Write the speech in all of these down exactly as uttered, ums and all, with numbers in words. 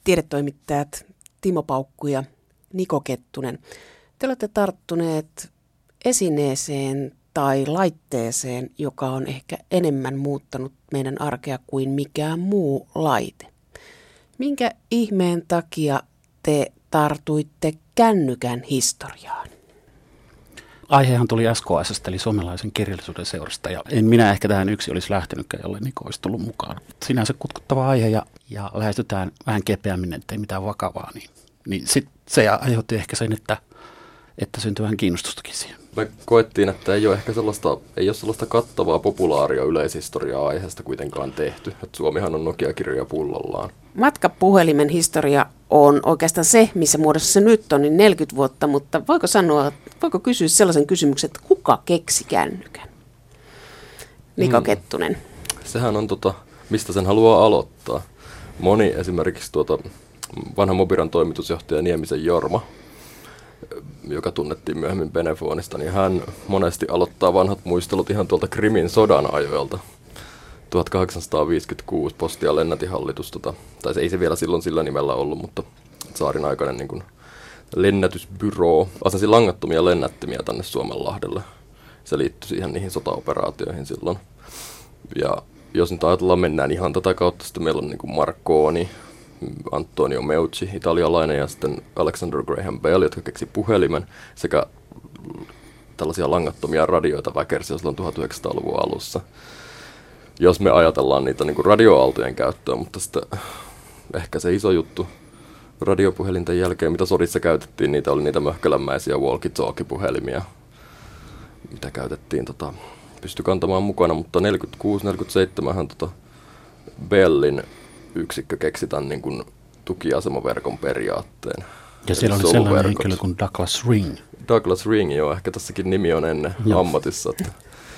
tiedetoimittajat Timo Paukku ja Niko Kettunen. Te olette tarttuneet esineeseen tai laitteeseen, joka on ehkä enemmän muuttanut meidän arkea kuin mikään muu laite. Minkä ihmeen takia te tartuitte kännykän historiaan? Aihehan tuli S K S:stä eli Suomalaisen kirjallisuuden seurasta, ja en minä ehkä tähän yksi olisi lähtenytkään, jolle Niko olisi tullut mukaan. Sinänsä kutkuttava aihe, ja, ja lähestytään vähän kepeämmin, ettei mitään vakavaa, niin, niin sit se aiheutti ehkä sen, että, että syntyi vähän kiinnostustakin siihen. Me koettiin, että ei ole ehkä sellaista, ei ole sellaista kattavaa populaaria yleishistoriaa aiheesta kuitenkaan tehty. Että Suomihan on Nokia-kirjoja pullollaan. Matkapuhelimen historia on oikeastaan se, missä muodossa se nyt on, niin neljäkymmentä vuotta, mutta voiko sanoa, voiko kysyä sellaisen kysymyksen, että kuka keksi kännykän? Niko hmm. Kettunen. Sehän on, tota, mistä sen haluaa aloittaa. Moni esimerkiksi tuota, vanha Mobiran toimitusjohtaja Niemisen Jorma, joka tunnettiin myöhemmin Benefonista, niin hän monesti aloittaa vanhat muistelut ihan tuolta Krimin sodan ajoilta. tuhatkahdeksansataaviisikymmentäkuusi Posti- ja lennätinhallitus, tota, tai se ei se vielä silloin sillä nimellä ollut, mutta tsaarin aikainen niin kuin lennätysbyroo asensi langattomia lennättimiä tänne Suomenlahdelle. Se liittyi siihen niihin sotaoperaatioihin silloin. Ja jos nyt ajatellaan, mennään ihan tätä kautta, sitten meillä on niin kuin Marconi, Antonio Meucci, italialainen, ja sitten Alexander Graham Bell, jotka keksi puhelimen, sekä tällaisia langattomia radioita väkersi jo silloin tuhatyhdeksänsataaluvun alussa. Jos me ajatellaan niitä niin kuin radioaaltojen käyttöä, mutta sitten ehkä se iso juttu radiopuhelinten jälkeen, mitä sodissa käytettiin, niitä oli niitä möhkälämäisiä walkie-talkie-puhelimia, mitä käytettiin, tota, pystyi kantamaan mukana, mutta neljäkymmentäkuusi neljäkymmentäseitsemän tota, Bellin yksikkö keksi tämän niin kuin tukiasemaverkon periaatteen. Ja siellä oli sellainen henkilö kuin Douglas Ring. Douglas Ring, joo, ehkä tässäkin nimi on ennen joo. ammatissa, että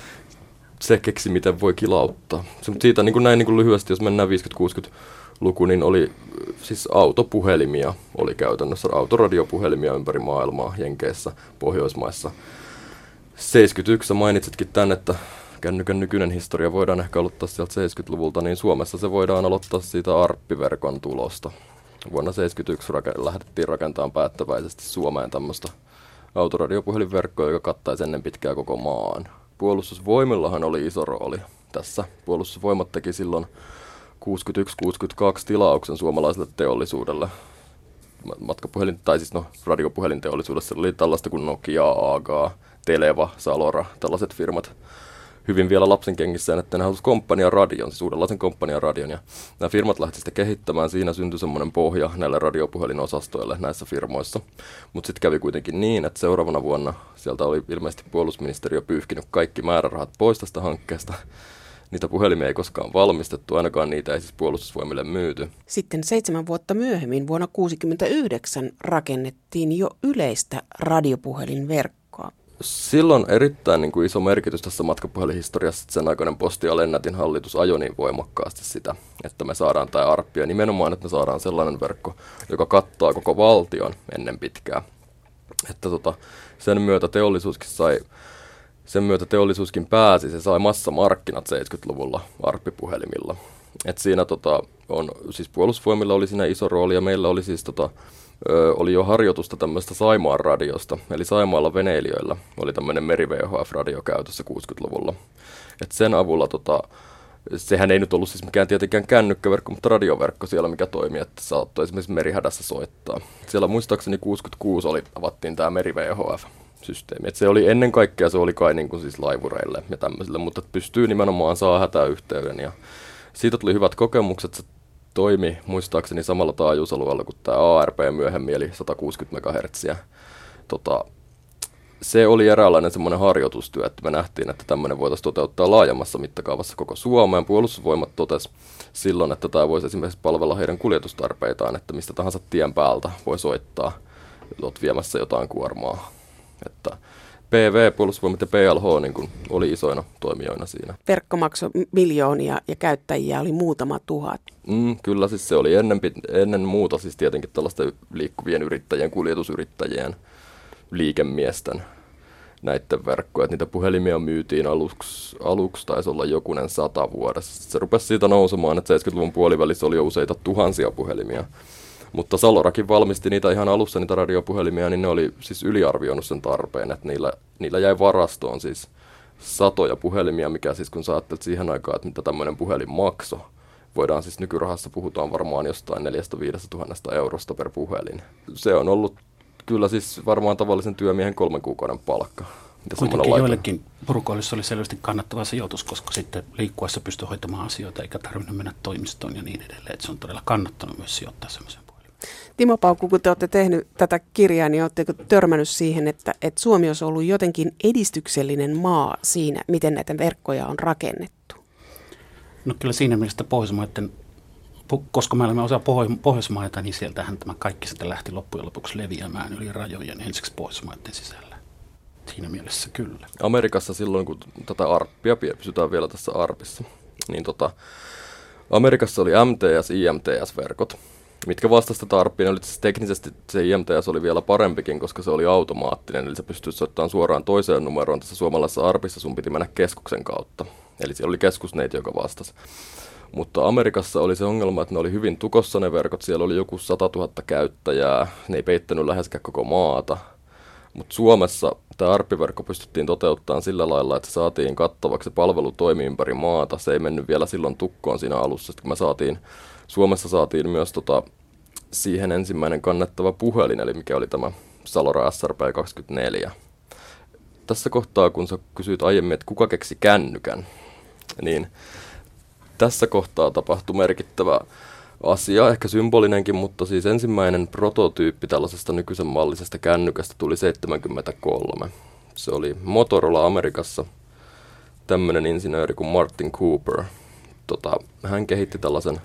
se keksi, miten voi kilauttaa. Se, mutta siitä niin kuin näin niin kuin lyhyesti, jos mennään viisikymmentä-kuusikymmentäluku, niin oli siis autopuhelimia, oli käytännössä autoradiopuhelimia ympäri maailmaa, Jenkeissä, Pohjoismaissa. seitsemänkymmentäyksi mainitsitkin tämän, että kännykän nykyinen historia voidaan ehkä aloittaa sieltä seitsemänkymmentäluvulta, niin Suomessa se voidaan aloittaa siitä ARPpi-verkon tulosta. Vuonna seitsemänkymmentäyksi rak- lähdettiin rakentamaan päättäväisesti Suomeen tämmöistä autoradiopuhelinverkkoa, joka kattaisi ennen pitkää koko maan. Puolustusvoimillahan oli iso rooli tässä. Puolustusvoimat teki silloin kuusikymmentäyksi kuusikymmentäkaksi tilauksen suomalaiselle teollisuudelle. Matkapuhelin, tai siis no radiopuhelinteollisuudessa oli tällaista kuin Nokia, Aga, Televa, Salora, tällaiset firmat. Hyvin vielä lapsen kengissä, että ne halusivat komppaniaradion, siis uudenlaisen komppaniaradion. Ja nämä firmat lähti sitten kehittämään, siinä syntyi semmoinen pohja näille radiopuhelinosastoille näissä firmoissa. Mutta sitten kävi kuitenkin niin, että seuraavana vuonna sieltä oli ilmeisesti puolustusministeriö pyyhkinyt kaikki määrärahat pois tästä hankkeesta. Niitä puhelimia ei koskaan valmistettu, ainakaan niitä ei siis puolustusvoimille myyty. Sitten seitsemän vuotta myöhemmin, vuonna tuhatyhdeksänsataakuusikymmentäyhdeksän, rakennettiin jo yleistä radiopuhelinverkkoa. Silloin erittäin niin kuin iso merkitys tässä matkapuhelinhistoriassa, että sen aikainen Posti- ja lennätinhallitus ajoi niin voimakkaasti sitä, että me saadaan tämä ARPpi, ja nimenomaan, että me saadaan sellainen verkko, joka kattaa koko valtion ennen pitkää. Että tota, sen myötä teollisuuskin sai, sen myötä teollisuuskin pääsi, se sai massamarkkinat seitsemänkymmentäluvulla ARPpi-puhelimilla. Et siinä tota, on, siis puolustusvoimilla oli siinä iso rooli, ja meillä oli siis tota, Ö, oli jo harjoitusta tämmöistä Saimaan radiosta, eli Saimaalla veneilijöillä oli tämmöinen meri-V H F-radio käytössä kuusikymmentäluvulla. Et sen avulla, tota, sehän ei nyt ollut siis mikään tietenkään kännykkäverkko, mutta radioverkko siellä, mikä toimi, että saattoi esimerkiksi merihädässä soittaa. Siellä muistaakseni kuusikymmentäkuusi oli, avattiin tämä meri-V H F-systeemi. Et se oli ennen kaikkea, se oli kai niin kuin siis laivureille ja tämmöisille, mutta pystyy nimenomaan saa hätäyhteyden. Ja siitä tuli hyvät kokemukset, se toimi muistaakseni samalla taajuusalueella kuin tämä A R P myöhemmin, eli sata kuusikymmentä megahertsiä. Tota, se oli eräänlainen semmoinen harjoitustyö, että me nähtiin, että tämmöinen voitaisiin toteuttaa laajemmassa mittakaavassa koko Suomeen. Puolustusvoimat totesi silloin, että tämä voisi esimerkiksi palvella heidän kuljetustarpeitaan, että mistä tahansa tien päältä voi soittaa, olet viemässä jotain kuormaa. Että P V, Puolustusvoimat ja P L H niin kun oli isoina toimijoina siinä. Verkko maksoi miljoonia ja käyttäjiä oli muutama tuhat. Mm, kyllä, siis se oli ennen, ennen muuta siis tietenkin tällaista liikkuvien yrittäjien, kuljetusyrittäjien, liikemiesten näiden verkkoja. Että niitä puhelimia myytiin aluksi, aluksi taisi olla jokunen sata vuodessa. Se rupesi siitä nousemaan, että seitsemänkymmentäluvun puolivälissä oli jo useita tuhansia puhelimia Mutta Salorakin valmisti niitä ihan alussa, niitä radiopuhelimia, niin ne oli siis yliarvioinut sen tarpeen, että niillä, niillä jäi varastoon siis satoja puhelimia, mikä siis kun sä ajattelet siihen aikaan, että mitä tämmöinen puhelin maksoi, voidaan siis nykyrahassa puhutaan varmaan jostain neljästä viidestä tuhannesta eurosta per puhelin. Se on ollut kyllä siis varmaan tavallisen työmiehen kolmen kuukauden palkka. Kuitenkin joillekin porukoille se oli selvästi kannattava sijoitus, koska sitten liikkuessa pystyi hoitamaan asioita eikä tarvinnut mennä toimistoon ja niin edelleen. Että se on todella kannattanut myös sijoittaa semmoisen puhelin. Timo Paukku, kun te olette tehnyt tätä kirjaa, niin oletteko törmännyt siihen, että, että Suomi olisi ollut jotenkin edistyksellinen maa siinä, miten näitä verkkoja on rakennettu? No kyllä siinä mielessä Pohjoismaiden, koska me olemme osa Pohjoismaita, niin sieltähän tämä kaikki sitten lähti loppujen lopuksi leviämään yli rajojen ensiksi Pohjoismaiden sisällä. Siinä mielessä kyllä. Amerikassa silloin, kun tätä arppia, pysytään vielä tässä arpissa, niin tota, Amerikassa oli M T S, I M T S-verkot, mitkä vastasi tätä arppia. Oli siis teknisesti se I M T S oli vielä parempikin, koska se oli automaattinen, eli sä pystyt soittamaan suoraan toiseen numeroon. Tässä suomalaisessa arpissa sun piti mennä keskuksen kautta, eli siellä oli keskusneiti, joka vastasi. Mutta Amerikassa oli se ongelma, että ne oli hyvin tukossa ne verkot, siellä oli joku satatuhatta käyttäjää, ne ei peittänyt läheskään koko maata. Mutta Suomessa tämä arppiverkko pystyttiin toteuttamaan sillä lailla, että saatiin kattavaksi, se palvelu toimi ympäri maata. Se ei mennyt vielä silloin tukkoon siinä alussa. Sitten kun me saatiin, Suomessa saatiin myös tota, siihen ensimmäinen kannettava puhelin, eli mikä oli tämä Salora S R P kaksikymmentäneljä. Tässä kohtaa, kun sä kysyit aiemmin, että kuka keksi kännykän, niin tässä kohtaa tapahtui merkittävä asia, ehkä symbolinenkin, mutta siis ensimmäinen prototyyppi tällaisesta nykyisen mallisesta kännykästä tuli seitsemänkymmentäkolme. Se oli Motorola Amerikassa, tämmöinen insinööri kuin Martin Cooper. Tota, hän kehitti tällaisen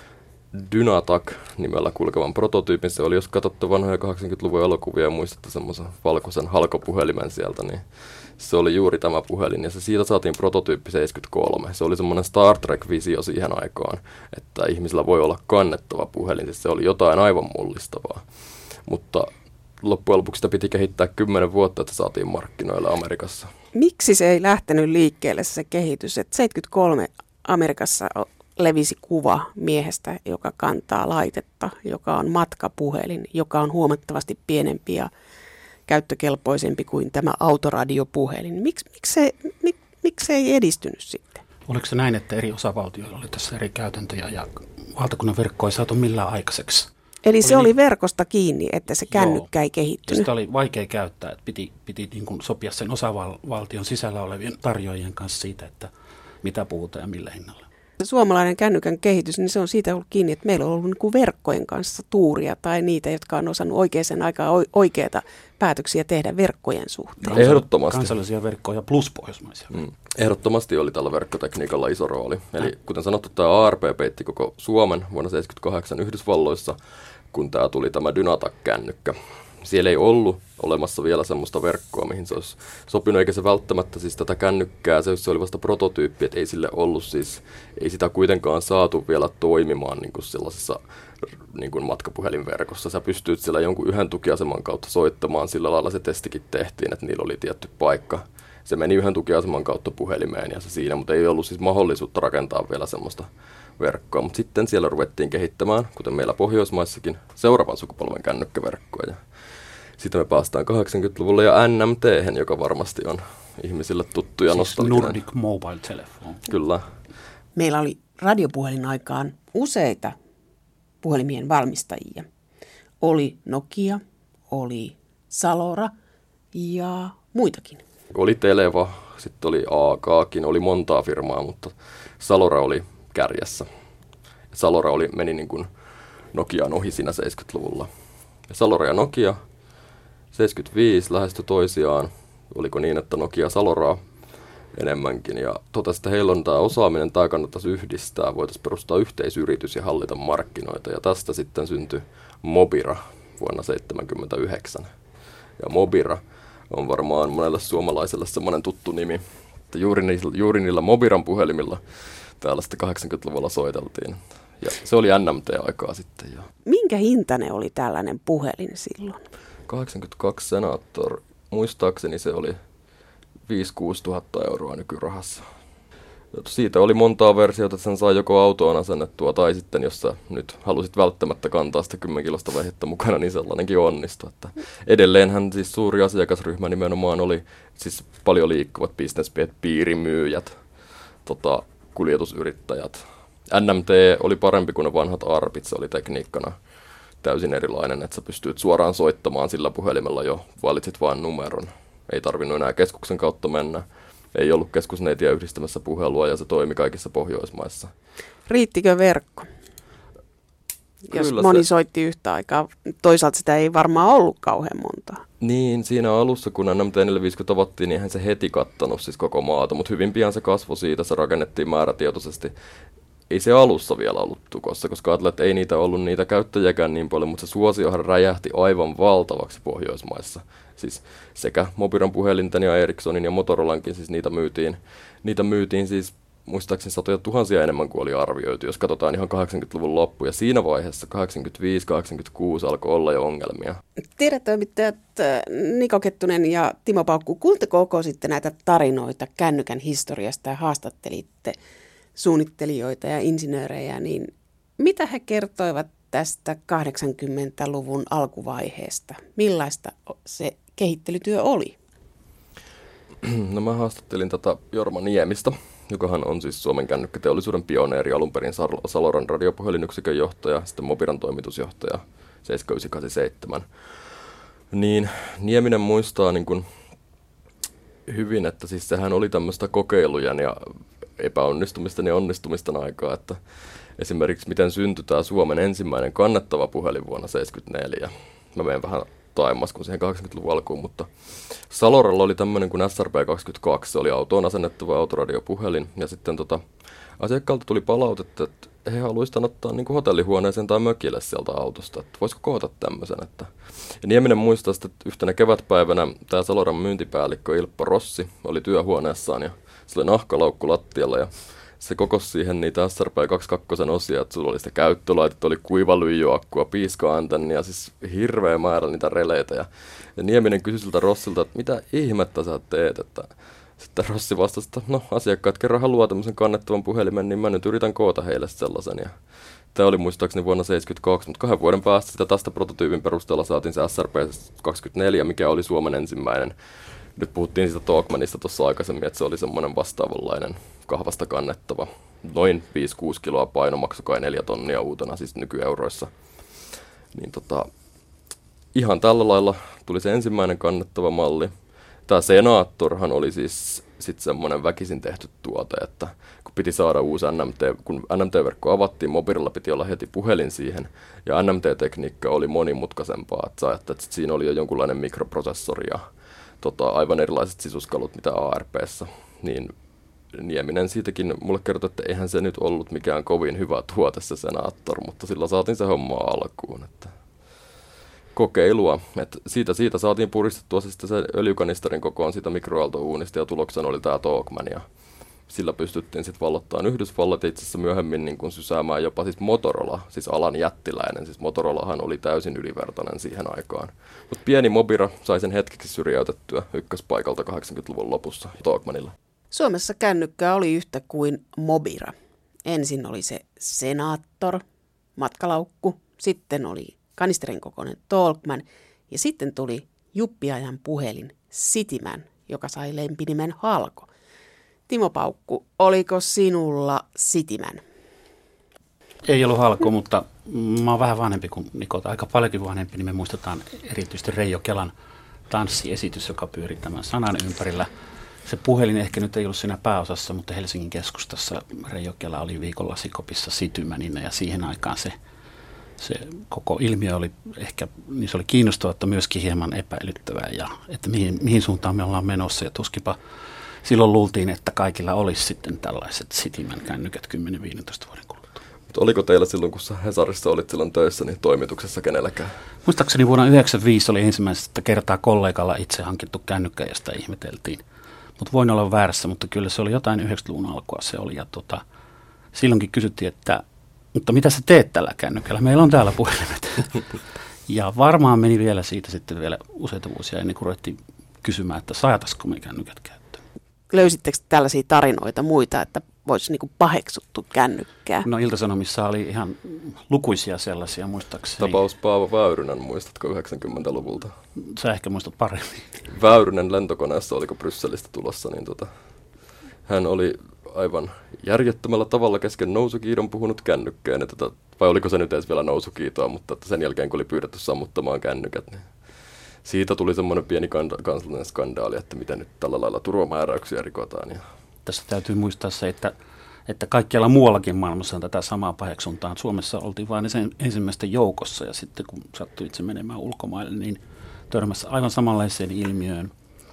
Dynatac-nimellä kulkevan prototyypin. Se oli, jos katsotte vanhoja kahdeksankymmentäluvun elokuvia ja muistatte semmoisen valkoisen halkopuhelimen sieltä, niin se oli juuri tämä puhelin, ja se siitä saatiin prototyyppi seitsemänkymmentäkolme. Se oli semmoinen Star Trek-visio siihen aikaan, että ihmisillä voi olla kannettava puhelin, siis se oli jotain aivan mullistavaa. Mutta loppujen lopuksi sitä piti kehittää kymmenen vuotta, että saatiin markkinoille Amerikassa. Miksi se ei lähtenyt liikkeelle se kehitys, että seitsemänkymmentäkolme Amerikassa levisi kuva miehestä, joka kantaa laitetta, joka on matkapuhelin, joka on huomattavasti pienempi ja käyttökelpoisempi kuin tämä autoradiopuhelin. Miks, miksi, se, mik, miksi se ei edistynyt sitten? Oliko se näin, että eri osavaltioilla oli tässä eri käytäntöjä ja valtakunnan verkko ei saatu millään aikaiseksi? Eli se oli oli verkosta kiinni, että se kännykkä ei kehittynyt. Sitä oli vaikea käyttää, että piti, piti niin kuin sopia sen osavaltion sisällä olevien tarjoajien kanssa siitä, että mitä puhutaan ja millä hinnalla. Suomalainen kännykän kehitys, niin se on siitä ollut kiinni, että meillä on ollut niin kuin verkkojen kanssa tuuria tai niitä, jotka on osannut oikeaan aikaan oikeita päätöksiä tehdä verkkojen suhteen. Ehdottomasti. Kansallisia verkkoja plus pohjoismaisia. Mm. Ehdottomasti oli tällä verkkotekniikalla iso rooli. Eli kuten sanottu, tämä A R P peitti koko Suomen vuonna seitsemänkymmentäkahdeksan Yhdysvalloissa, kun tämä tuli tämä Dynatac-kännykkä. Siellä ei ollut olemassa vielä semmoista verkkoa, mihin se olisi sopinut, eikä se välttämättä siis tätä kännykkää, se, se oli vasta prototyyppi, että ei sille ollut siis, ei sitä kuitenkaan saatu vielä toimimaan niin kuin sellaisessa niin kuin matkapuhelinverkossa. Sä pystyt siellä jonkun yhden tukiaseman kautta soittamaan, sillä lailla se testikin tehtiin, että niillä oli tietty paikka. Se meni yhden tukiaseman kautta puhelimeen ja se siinä, mutta ei ollut siis mahdollisuutta rakentaa vielä semmoista verkkoa. Mutta sitten siellä ruvettiin kehittämään, kuten meillä Pohjoismaissakin, seuraavan sukupolven kännykkäverkkoa. Ja sitten me päästään kahdeksankymmentäluvulle ja N M T:hen, joka varmasti on ihmisille tuttu ja siis nostalginen. Nordic Mobile Telephone. Kyllä. Meillä oli radiopuhelin aikaan useita puhelimien valmistajia. Oli Nokia, oli Salora ja muitakin. Oli Televa, sitten oli A K:kin, oli montaa firmaa, mutta Salora oli kärjessä. Salora oli, meni niin kuin Nokiaan ohi siinä seitsemänkymmentäluvulla. Ja Salora ja Nokia seitsemänkymmentäviisi lähestyi toisiaan. Oliko niin, että Nokia Saloraa enemmänkin. Ja totesi, että heillä on tämä osaaminen, tämä kannattaisi yhdistää. Voitaisiin perustaa yhteisyritys ja hallita markkinoita. Ja tästä sitten syntyi Mobira vuonna seitsemänkymmentäyhdeksän. Ja Mobira on varmaan monelle suomalaiselle semmoinen tuttu nimi. Että juuri, niillä, juuri niillä Mobiran puhelimilla täällä sitten kahdeksankymmentäluvulla soiteltiin. Ja se oli N M T-aikaa sitten. Ja minkä hintainen oli tällainen puhelin silloin? kahdeksankymmentäkaksi Senator. Muistaakseni se oli viisi kuusi tuhatta euroa nykyrahassa. Siitä oli montaa versiota, että sen sai joko autoon asennettua tai sitten, jos sä nyt halusit välttämättä kantaa sitä kymmenkilosta vehettä mukana, niin sellainenkin onnistui. Että edelleenhän siis suuri asiakasryhmä nimenomaan oli siis paljon liikkuvat bisnesmiehet, piirimyyjät, tota, kuljetusyrittäjät. N M T oli parempi kuin ne vanhat arpit, se oli tekniikkana täysin erilainen, että sä pystyt suoraan soittamaan sillä puhelimella jo, valitsit vain numeron. Ei tarvinnut enää keskuksen kautta mennä. Ei ollut keskusneitiä yhdistämässä puhelua ja se toimi kaikissa Pohjoismaissa. Riittikö verkko? Jos Kyllä moni se... soitti yhtä aikaa. Toisaalta sitä ei varmaan ollut kauhean montaa. Niin, siinä alussa kun N M T neljäsataaviisikymmentä avattiin, niin eihän se heti kattanut siis koko maata, mutta hyvin pian se kasvoi siitä, se rakennettiin määrätietoisesti. Ei se alussa vielä ollut tukossa, koska ajattelin, että ei niitä ollut niitä käyttäjiäkään niin paljon, mutta se suosiohan räjähti aivan valtavaksi Pohjoismaissa. Siis sekä Mobiran puhelinten ja Ericssonin ja Motorolankin, siis niitä myytiin, niitä myytiin siis muistaakseni satoja tuhansia enemmän kuin oli arvioitu, jos katsotaan ihan kahdeksankymmentäluvun loppu. Ja siinä vaiheessa kahdeksankymmentäviisi kahdeksankymmentäkuusi alkoi olla jo ongelmia. Tiedetoimittajat Niko Kettunen ja Timo Paukku, kun te kokoisitte näitä tarinoita kännykän historiasta ja haastattelitte suunnittelijoita ja insinöörejä, niin mitä he kertoivat tästä kahdeksankymmentäluvun alkuvaiheesta? Millaista se kehittelytyö oli? No mä haastattelin tätä Jorma Niemistä, jokahan on siis Suomen kännykkäteollisuuden pioneeri, alun perin Saloran radiopuhelinyksikön johtaja, sitten Mobiran toimitusjohtaja seitsemän yhdeksän kahdeksan seitsemän. Niin Nieminen muistaa niin kuin hyvin, että siis sehän oli tämmöistä kokeilujen ja epäonnistumisten ja onnistumisten aikaa, että esimerkiksi miten syntyi tämä Suomen ensimmäinen kannettava puhelin vuonna seitsemänkymmentäneljä. Mä menen vähän taimas kuin siihen kahdeksankymmentäluvun alkuun, mutta Saloralla oli tämmöinen kuin S R P kaksikymmentäkaksi, se oli autoon asennettava autoradiopuhelin, ja sitten tota, asiakkaalta tuli palautetta, että he haluaisivat ottaa niin kuin hotellihuoneeseen tai mökille sieltä autosta, että voisiko koota tämmöisen. Että... Ja Nieminen muistaa sitten, että yhtenä kevätpäivänä tämä Saloran myyntipäällikkö Ilppo Rossi oli työhuoneessaan, ja se oli nahkalaukku lattialla, ja se kokosi siihen niitä S R P kaksikymmentäkaksi osia, että sulla oli sitä käyttölaitetta, oli kuivalyijyoakkua, piiska-antennia, siis hirveä määrä niitä releitä. Ja, ja Nieminen kysyi siltä Rossilta, että mitä ihmettä sä teet, että sitten Rossi vastasi, että no asiakkaat kerran haluaa tämmöisen kannettavan puhelimen, niin mä nyt yritän koota heille sellaisen. Ja tämä oli muistaakseni vuonna seitsemänkymmentäkaksi, mutta kahden vuoden päästä sitä tästä prototyypin perusteella saatiin se S R P kaksikymmentäneljä, mikä oli Suomen ensimmäinen. Nyt puhuttiin siitä Talkmanista tuossa aikaisemmin, että se oli semmoinen vastaavanlainen kahvasta kannettava. Noin viisi kuusi kiloa paino, maksoi kai neljä tonnia uutena, siis nykyeuroissa. Niin tota, ihan tällä lailla tuli se ensimmäinen kannettava malli. Tämä Senaattorhan oli siis sit semmoinen väkisin tehty tuote, että kun piti saada uusi N M T, kun N M T-verkko avattiin, Mobililla piti olla heti puhelin siihen, ja N M T-tekniikka oli monimutkaisempaa, että sä ajattelet, että siinä oli jo jonkunlainen mikroprosessori ja tota, aivan erilaiset sisuskalut mitä A R P:ssä, niin Nieminen siitäkin mulle kertoi, että eihän se nyt ollut mikään kovin hyvä tuote se Senaattor, mutta sillä saatiin se homma alkuun, että kokeilua. Et siitä, siitä saatiin puristettua se, se öljykanisterin kokoon siitä mikroaaltouunista ja tuloksena oli tämä Talkman ja sillä pystyttiin sitten vallottamaan Yhdysvallat ja itse asiassa myöhemmin niin kun sysäämään jopa siis Motorola, siis alan jättiläinen. Siis Motorolahan oli täysin ylivertainen siihen aikaan. Mutta pieni Mobira sai sen hetkeksi syrjäytettyä ykköspaikalta kahdeksankymmentäluvun lopussa Talkmanilla. Suomessa kännykkä oli yhtä kuin Mobira. Ensin oli se Senaattor, matkalaukku, sitten oli kanisterin kokoinen Talkman ja sitten tuli juppiajan puhelin Cityman, joka sai lempinimen Halko. Timo Paukku, oliko sinulla Cityman? Ei ollut Halko, mutta mä oon vähän vanhempi kuin Niko, aika paljonkin vanhempi, niin me muistetaan erityisesti Reijo Kelan tanssiesitys, joka pyöri tämän sanan ympärillä. Se puhelin ehkä nyt ei ollut siinä pääosassa, mutta Helsingin keskustassa Reijo Kela oli viikolla Sikopissa Citymanina ja siihen aikaan se Se koko ilmiö oli ehkä, niin se oli kiinnostavaa, että myöskin hieman epäilyttävää ja että mihin, mihin suuntaan me ollaan menossa. Ja tuskinpa silloin luultiin, että kaikilla olisi sitten tällaiset Cityman-kännykät kymmenen viisitoista vuoden kuluttua. Mutta oliko teillä silloin, kun sä Hesarissa olit silloin töissä, niin toimituksessa kenelläkään? Muistaakseni vuonna yhdeksänkymmentäviisi oli ensimmäistä kertaa kollegalla itse hankittu kännykkä ja sitä ihmeteltiin. Mutta voin olla väärässä, mutta kyllä se oli jotain yhdeksänkymmentäluvun alkua se oli. Ja tota, silloinkin kysyttiin, että mutta mitä sä teet tällä kännykällä? Meillä on täällä puhelimet. Ja varmaan meni vielä siitä sitten vielä useita vuosia ennen kuin ruvettiin kysymään, että saataisiko me kännykät käyttöön. Löysittekö tällaisia tarinoita muita, että voisi niin kuin paheksuttu kännykkää? No Ilta-Sanomissa oli ihan lukuisia sellaisia, muistaakseni. Tapaus Paavo Väyrynen, muistatko yhdeksänkymmentäluvulta? Sä ehkä muistat paremmin. Väyrynen lentokoneessa, oliko Brysselistä tulossa, niin tota, hän oli aivan järjettömällä tavalla kesken nousukiidon puhunut kännykkään. Tota, vai oliko se nyt edes vielä nousukiitoa, mutta sen jälkeen kun oli pyydetty sammuttamaan kännykät, niin siitä tuli semmoinen pieni kansallinen skandaali, että miten nyt tällä lailla turvamääräyksiä rikotaan. Ja tässä täytyy muistaa se, että, että kaikkialla muuallakin maailmassa on tätä samaa paheksuntaa. Suomessa oltiin vain sen ensimmäisten joukossa ja sitten kun sattui itse menemään ulkomaille, niin törmässä aivan samanlaiseen ilmiöön.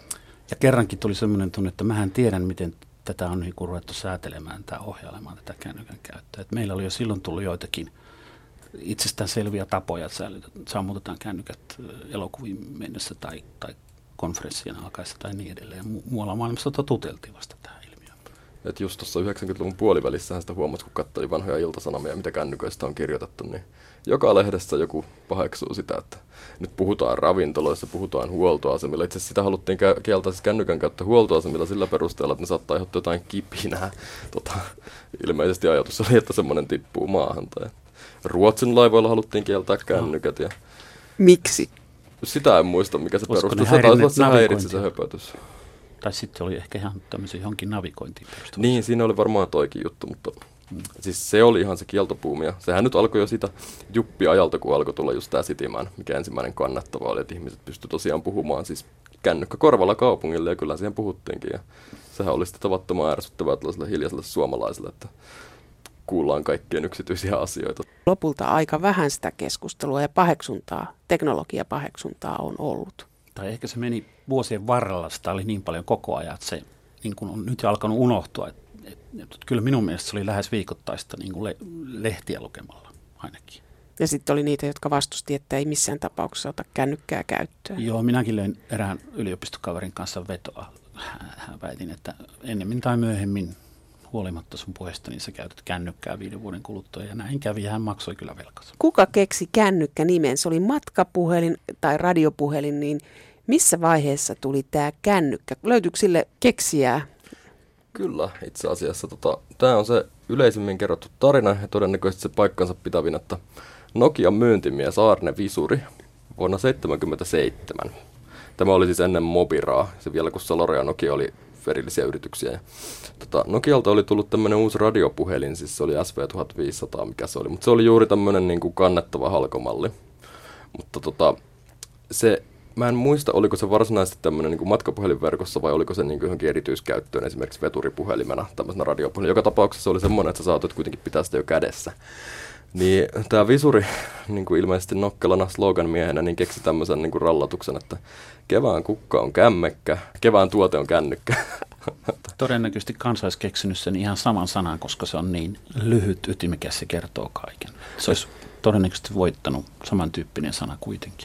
Ja kerrankin tuli semmoinen tunne, että mähän tiedän, miten tätä on niin kuin ruvettu säätelemään tai ohjailemaan tätä kännykän käyttöä. Et meillä oli jo silloin tullut joitakin itsestään selviä tapoja, että sammutetaan kännykät elokuviin mennessä tai, tai konferenssien alkaessa tai niin edelleen. Mu- muualla maailmassa totuteltiin vasta tähän ilmiöön. Et just tuossa yhdeksänkymmentäluvun puolivälissähän sitä huomasi, kun katseli vanhoja Ilta-Sanomia, mitä kännyköistä on kirjoitettu, niin joka lehdessä joku paheksuu sitä, että nyt puhutaan ravintoloissa, puhutaan huoltoasemilla. Itse asiassa sitä haluttiin kieltää siis kännykän käyttö huoltoasemilla sillä perusteella, että ne saattaa aiheuttaa jotain kipinää. Tota, ilmeisesti ajatus oli, että semmoinen tippuu maahan. Tai Ruotsin laivoilla haluttiin kieltää kännykät. Ja miksi? Sitä en muista, mikä se perustui. Se taisi olla se häiritsi se höpötys. Tai sitten oli ehkä ihan tämmöisen johonkin navigointiin perustuva. Niin, siinä oli varmaan toikin juttu, mutta hmm. siis se oli ihan se kieltopuumi. Ja sehän nyt alkoi jo sitä juppi-ajalta, kun alkoi tulla just tämä Cityman, mikä ensimmäinen kannattava oli, että ihmiset pystyivät tosiaan puhumaan siis kännykkä korvalla kaupungille, ja kyllä siihen puhuttiinkin. Ja sehän oli sitten tavattoman ärsyttävää tällaiselle hiljaiselle suomalaiselle, että kuullaan kaikkien yksityisiä asioita. Lopulta aika vähän sitä keskustelua ja paheksuntaa, teknologiapaheksuntaa on ollut. Tai ehkä se meni vuosien varrella, sitä oli niin paljon koko ajan, että se niin kuin on nyt jo alkanut unohtua. Et, et, et, kyllä minun mielestä se oli lähes viikoittaista niin kuin le, lehtiä lukemalla ainakin. Ja sitten oli niitä, jotka vastusti, että ei missään tapauksessa ota kännykkää käyttöön. Joo, minäkin löin erään yliopistokaverin kanssa vetoa. Hän väitin, että ennemmin tai myöhemmin huolimatta sun puheesta, niin sä käytät kännykkää viiden vuoden kuluttua, ja näin kävi, ja hän maksoi kyllä velkansa. Kuka keksi kännykkä-nimen? Se oli matkapuhelin tai radiopuhelin, niin missä vaiheessa tuli tämä kännykkä? Löytyykö sille keksijää? Kyllä, itse asiassa. Tota, tämä on se yleisimmin kerrottu tarina, ja todennäköisesti se paikkansa pitävin, että Nokian myyntimies Aarne Visuri vuonna seitsemänkymmentäseitsemän. Tämä oli siis ennen Mobiraa, se vielä kun Salora ja Nokia oli erillisiä yrityksiä. Ja, tota, Nokialta oli tullut tämmöinen uusi radiopuhelin, siis se oli S V tuhatviisisataa, mikä se oli, mutta se oli juuri tämmöinen niin kuin kannettava halkomalli. Mutta tota, se, mä en muista, oliko se varsinaisesti tämmöinen niin kuin matkapuhelinverkossa vai oliko se niin kuin johonkin erityiskäyttöön, esimerkiksi veturipuhelimena, tämmöisenä radiopuhelina. Joka tapauksessa se oli semmoinen, että sä saatoit kuitenkin pitää sitä jo kädessä. Niin tämä Visuri, niin kuin ilmeisesti nokkelana slogan-miehenä, niin keksi tämmöisen niin kuin rallatuksen, että kevään kukka on kämmekkä, kevään tuote on kännykkä. Todennäköisesti kansa olisi keksinyt sen ihan saman sanan, koska se on niin lyhyt, ytimekäs, se kertoo kaiken. Se olisi todennäköisesti voittanut samantyyppinen sana kuitenkin.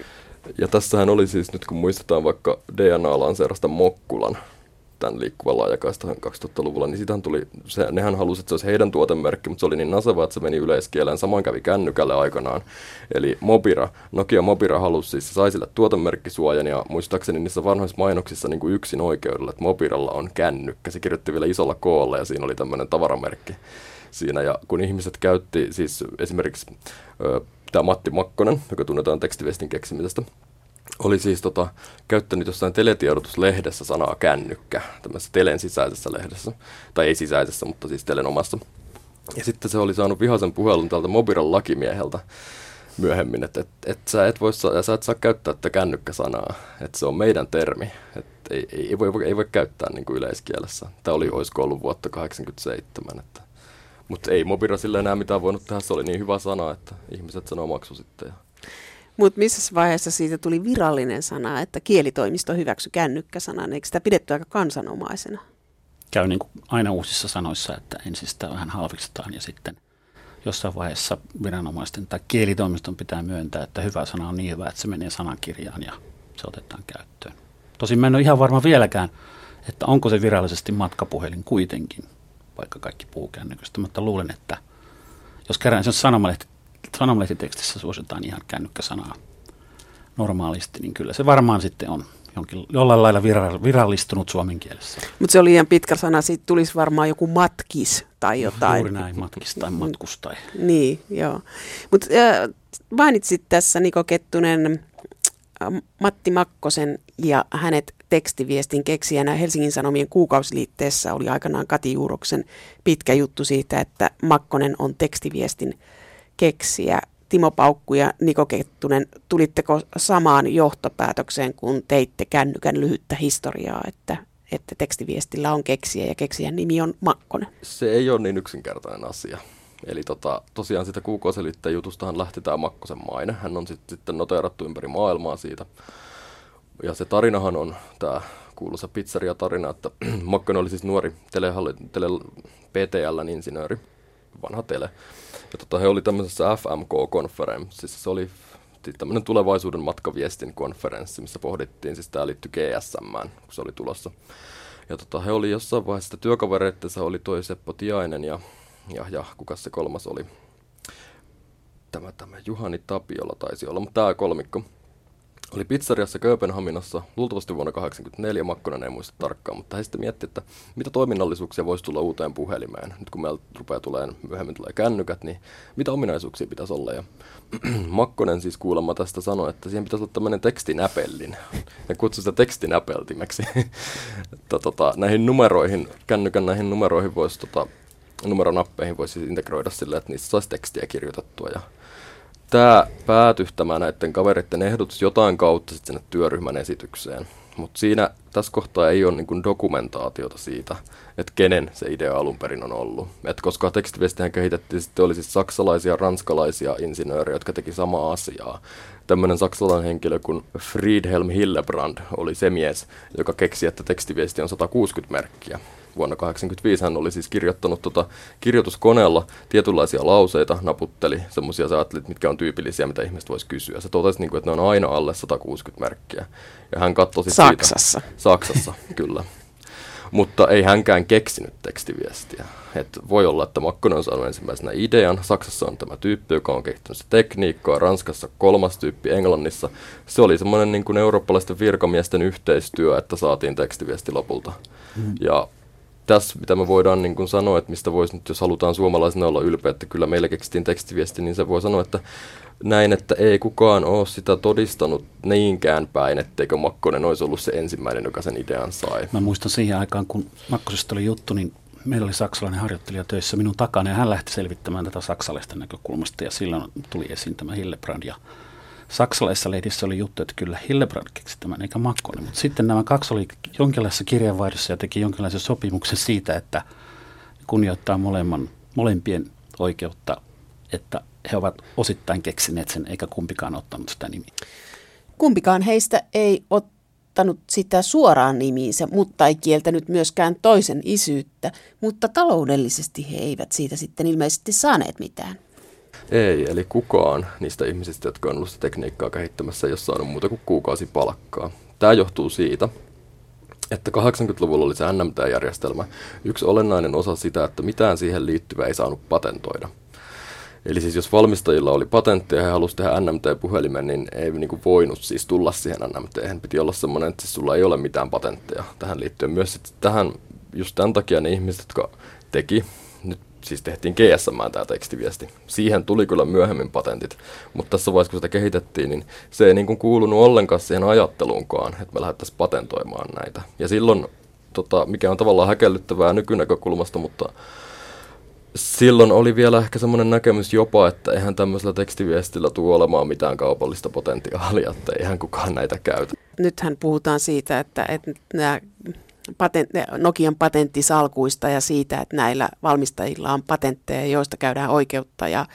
Ja tässähän oli siis, nyt kun muistetaan vaikka D N A-lanseerasta Mokkulan, tämän liikkuvan laajakaistan kaksituhattaluvulla, niin sitähän tuli, se, nehän halusivat, että se olisi heidän tuotemerkki, mutta se oli niin naseva, että se meni yleiskieleen. Samoin kävi kännykälle aikanaan. Eli Mobira, Nokia Mobira halusi siis, se sai sille tuotemerkkisuojan, ja muistaakseni niissä vanhoissa mainoksissa niin kuin yksin oikeudella, että Mobiralla on kännykkä. Se kirjoitti vielä isolla koolla, ja siinä oli tämmöinen tavaramerkki siinä. Ja kun ihmiset käytti, siis esimerkiksi ö, tämä Matti Makkonen, joka tunnetaan tekstiviestin keksimisestä, oli siis tota, käyttänyt jossain teletiedotuslehdessä sanaa kännykkä, tämmöisessä Telen sisäisessä lehdessä, tai ei sisäisessä, mutta siis Telen omassa. Ja sitten se oli saanut vihaisen puhelun tältä Mobiran lakimieheltä myöhemmin, että et, et sä, et voi, sä et saa käyttää tätä kännykkäsanaa, että se on meidän termi, että ei, ei, voi, ei voi käyttää niin kuin yleiskielessä. Tämä oli, olisiko ollut vuotta kahdeksankymmentäseitsemän, että, mutta ei Mobira sillä enää mitään voinut tehdä, se oli niin hyvä sana, että ihmiset sanoo maksu sitten. Ja mutta missä vaiheessa siitä tuli virallinen sana, että kielitoimisto hyväksyi kännykkäsanan? Eikö sitä pidetty aika kansanomaisena? Käy niin kuin aina uusissa sanoissa, että ensin sitä vähän halviksetaan ja sitten jossain vaiheessa viranomaisten tai kielitoimiston pitää myöntää, että hyvä sana on niin hyvä, että se menee sanakirjaan ja se otetaan käyttöön. Tosin mä en ole ihan varma vieläkään, että onko se virallisesti matkapuhelin kuitenkin, vaikka kaikki puhuu kännyköstä, mutta luulen, että jos kerran se on sanomalehti, Sanomalehtitekstissä suositaan ihan kännykkäsanaa normaalisti, niin kyllä se varmaan sitten on jonkin, jollain lailla virallistunut suomen kielessä. Mutta se oli liian pitkä sana, siitä tulisi varmaan joku matkis tai jotain. Juuri näin, matkis tai matkus tai. Niin, joo. Mutta äh, mainitsit tässä Niko Kettunen äh, Matti Makkosen ja hänet tekstiviestin keksijänä. Helsingin Sanomien kuukausiliitteessä oli aikanaan Kati Juuroksen pitkä juttu siitä, että Makkonen on tekstiviestin keksijä. Timo Paukku ja Niko Kettunen, tulitteko samaan johtopäätökseen, kun teitte kännykän lyhyttä historiaa, että, että tekstiviestillä on keksijä ja keksijän nimi on Makkonen? Se ei ole niin yksinkertainen asia. Eli tota, tosiaan sitä kuukausiliitteen jutustahan lähti tämä Makkosen maine. Hän on sit, sitten noteerattu ympäri maailmaa siitä. Ja se tarinahan on tämä kuuluisa pizzeria-tarina, että Makkonen oli siis nuori telehalli, tele, P T L-insinööri, vanha tele. Ja tota, he oli tämmöisessä F M K-konferenssissa. Se oli tämmöinen tulevaisuuden matkaviestin konferenssi, missä pohdittiin, siis tämä liittyi G S M:ään, kun se oli tulossa. Ja tota, he oli jossain vaiheessa työkavereittensa, oli toi Seppo Tiainen ja, ja, ja kukas se kolmas oli? Tämä, tämä Juhani Tapiola taisi olla, mutta tämä kolmikko. Oli pizzeriassa Kööpenhaminassa, luultavasti vuonna tuhatyhdeksänsataakahdeksankymmentäneljä, Makkonen ei muista tarkkaan, mutta he sitten miettivät, että mitä toiminnallisuuksia voisi tulla uuteen puhelimeen. Nyt kun meillä rupeaa tulemaan, myöhemmin tulee kännykät, niin mitä ominaisuuksia pitäisi olla. Ja Makkonen siis kuulemma tästä sanoi, että siihen pitäisi olla tämmöinen tekstinäpellin. Ja kutsui sitä tekstinäpeltimeksi. että tota, näihin numeroihin, kännykän näihin numeroihin voisi, tota, numeronappeihin voisi siis integroida silleen, että niistä saisi tekstiä kirjoitettua. Ja tämä päätyi tämä näiden kavereiden ehdotus jotain kautta sitten sinne työryhmän esitykseen, mutta siinä tässä kohtaa ei ole niin kuin dokumentaatiota siitä, että kenen se idea alun perin on ollut. Et koska tekstiviestihän kehitettiin, sitten oli siis saksalaisia, ranskalaisia insinöörejä, jotka teki samaa asiaa. Tämmöinen saksalainen henkilö kuin Friedhelm Hillebrand oli se mies, joka keksi, että tekstiviesti on sata kuusikymmentä merkkiä. Vuonna tuhatyhdeksänsataakahdeksankymmentäviisi hän oli siis kirjoittanut tota kirjoituskoneella tietynlaisia lauseita, naputteli semmoisia säätlit, mitkä on tyypillisiä, mitä ihmiset voisi kysyä. Se totesi, niin kuin, että ne on aina alle sata kuusikymmentä merkkiä. Ja hän katsoi siis Saksassa. Siitä, Saksassa, kyllä. Mutta ei hänkään keksinyt tekstiviestiä. Et voi olla, että Makkonen on saanut ensimmäisenä idean. Saksassa on tämä tyyppi, joka on kehittänyt se tekniikkaa. Ranskassa kolmas tyyppi, Englannissa. Se oli semmoinen niin kuin eurooppalaisten virkamiesten yhteistyö, että saatiin tekstiviesti lopulta. Mm. Ja tässä, mitä me voidaan niin kuin sanoa, että mistä voisi nyt, jos halutaan suomalaisena olla ylpeä, että kyllä meillä keksittiin tekstiviesti, niin se voi sanoa, että näin, että ei kukaan ole sitä todistanut niinkään päin, etteikö Makkonen olisi ollut se ensimmäinen, joka sen idean sai. Mä muistan siihen aikaan, kun Makkosesta oli juttu, niin meillä oli saksalainen harjoittelija töissä minun takana, ja hän lähti selvittämään tätä saksalaisten näkökulmasta, ja silloin tuli esiin tämä Hillebrand, ja saksalaisessa lehdissä oli juttu, että kyllä Hillebrand keksi tämän, eikä Makkonen. Mutta sitten nämä kaksi oli jonkinlaisessa kirjeenvaihdossa ja teki jonkinlaisen sopimuksen siitä, että kunnioittaa molemman, molempien oikeutta, että he ovat osittain keksineet sen, eikä kumpikaan ottanut sitä nimiä. Kumpikaan heistä ei ottanut sitä suoraan nimiinsä, mutta ei kieltänyt myöskään toisen isyyttä, mutta taloudellisesti he eivät siitä sitten ilmeisesti saaneet mitään. Ei, eli kukaan niistä ihmisistä, jotka on ollut sitä tekniikkaa kehittämässä, ei ole saanut muuta kuin kuukausi palkkaa. Tämä johtuu siitä, että kahdeksankymmentäluvulla oli se N M T-järjestelmä. Yksi olennainen osa sitä, että mitään siihen liittyvää ei saanut patentoida. Eli siis jos valmistajilla oli patentteja ja he halusivat tehdä N M T-puhelimen, niin ei niinku voinut siis tulla siihen N M T:hen. Piti olla semmoinen, että siis sulla ei ole mitään patentteja tähän liittyen. Myös tähän, just tämän takia ne ihmiset, jotka teki, nyt siis tehtiin G S M:ään tämä tekstiviesti. Siihen tuli kyllä myöhemmin patentit, mutta tässä vaiheessa, kun sitä kehitettiin, niin se ei niin kuin kuulunut ollenkaan siihen ajatteluunkaan, että me lähdettäisiin patentoimaan näitä. Ja silloin, tota, mikä on tavallaan häkellyttävää nykynäkökulmasta, mutta silloin oli vielä ehkä semmoinen näkemys jopa, että eihän tämmöisellä tekstiviestillä tule olemaan mitään kaupallista potentiaalia, että eihän kukaan näitä käytä. Nythän puhutaan siitä, että, että nämä Patent, Nokian patenttisalkuista ja siitä, että näillä valmistajilla on patentteja, joista käydään oikeutta. Ja,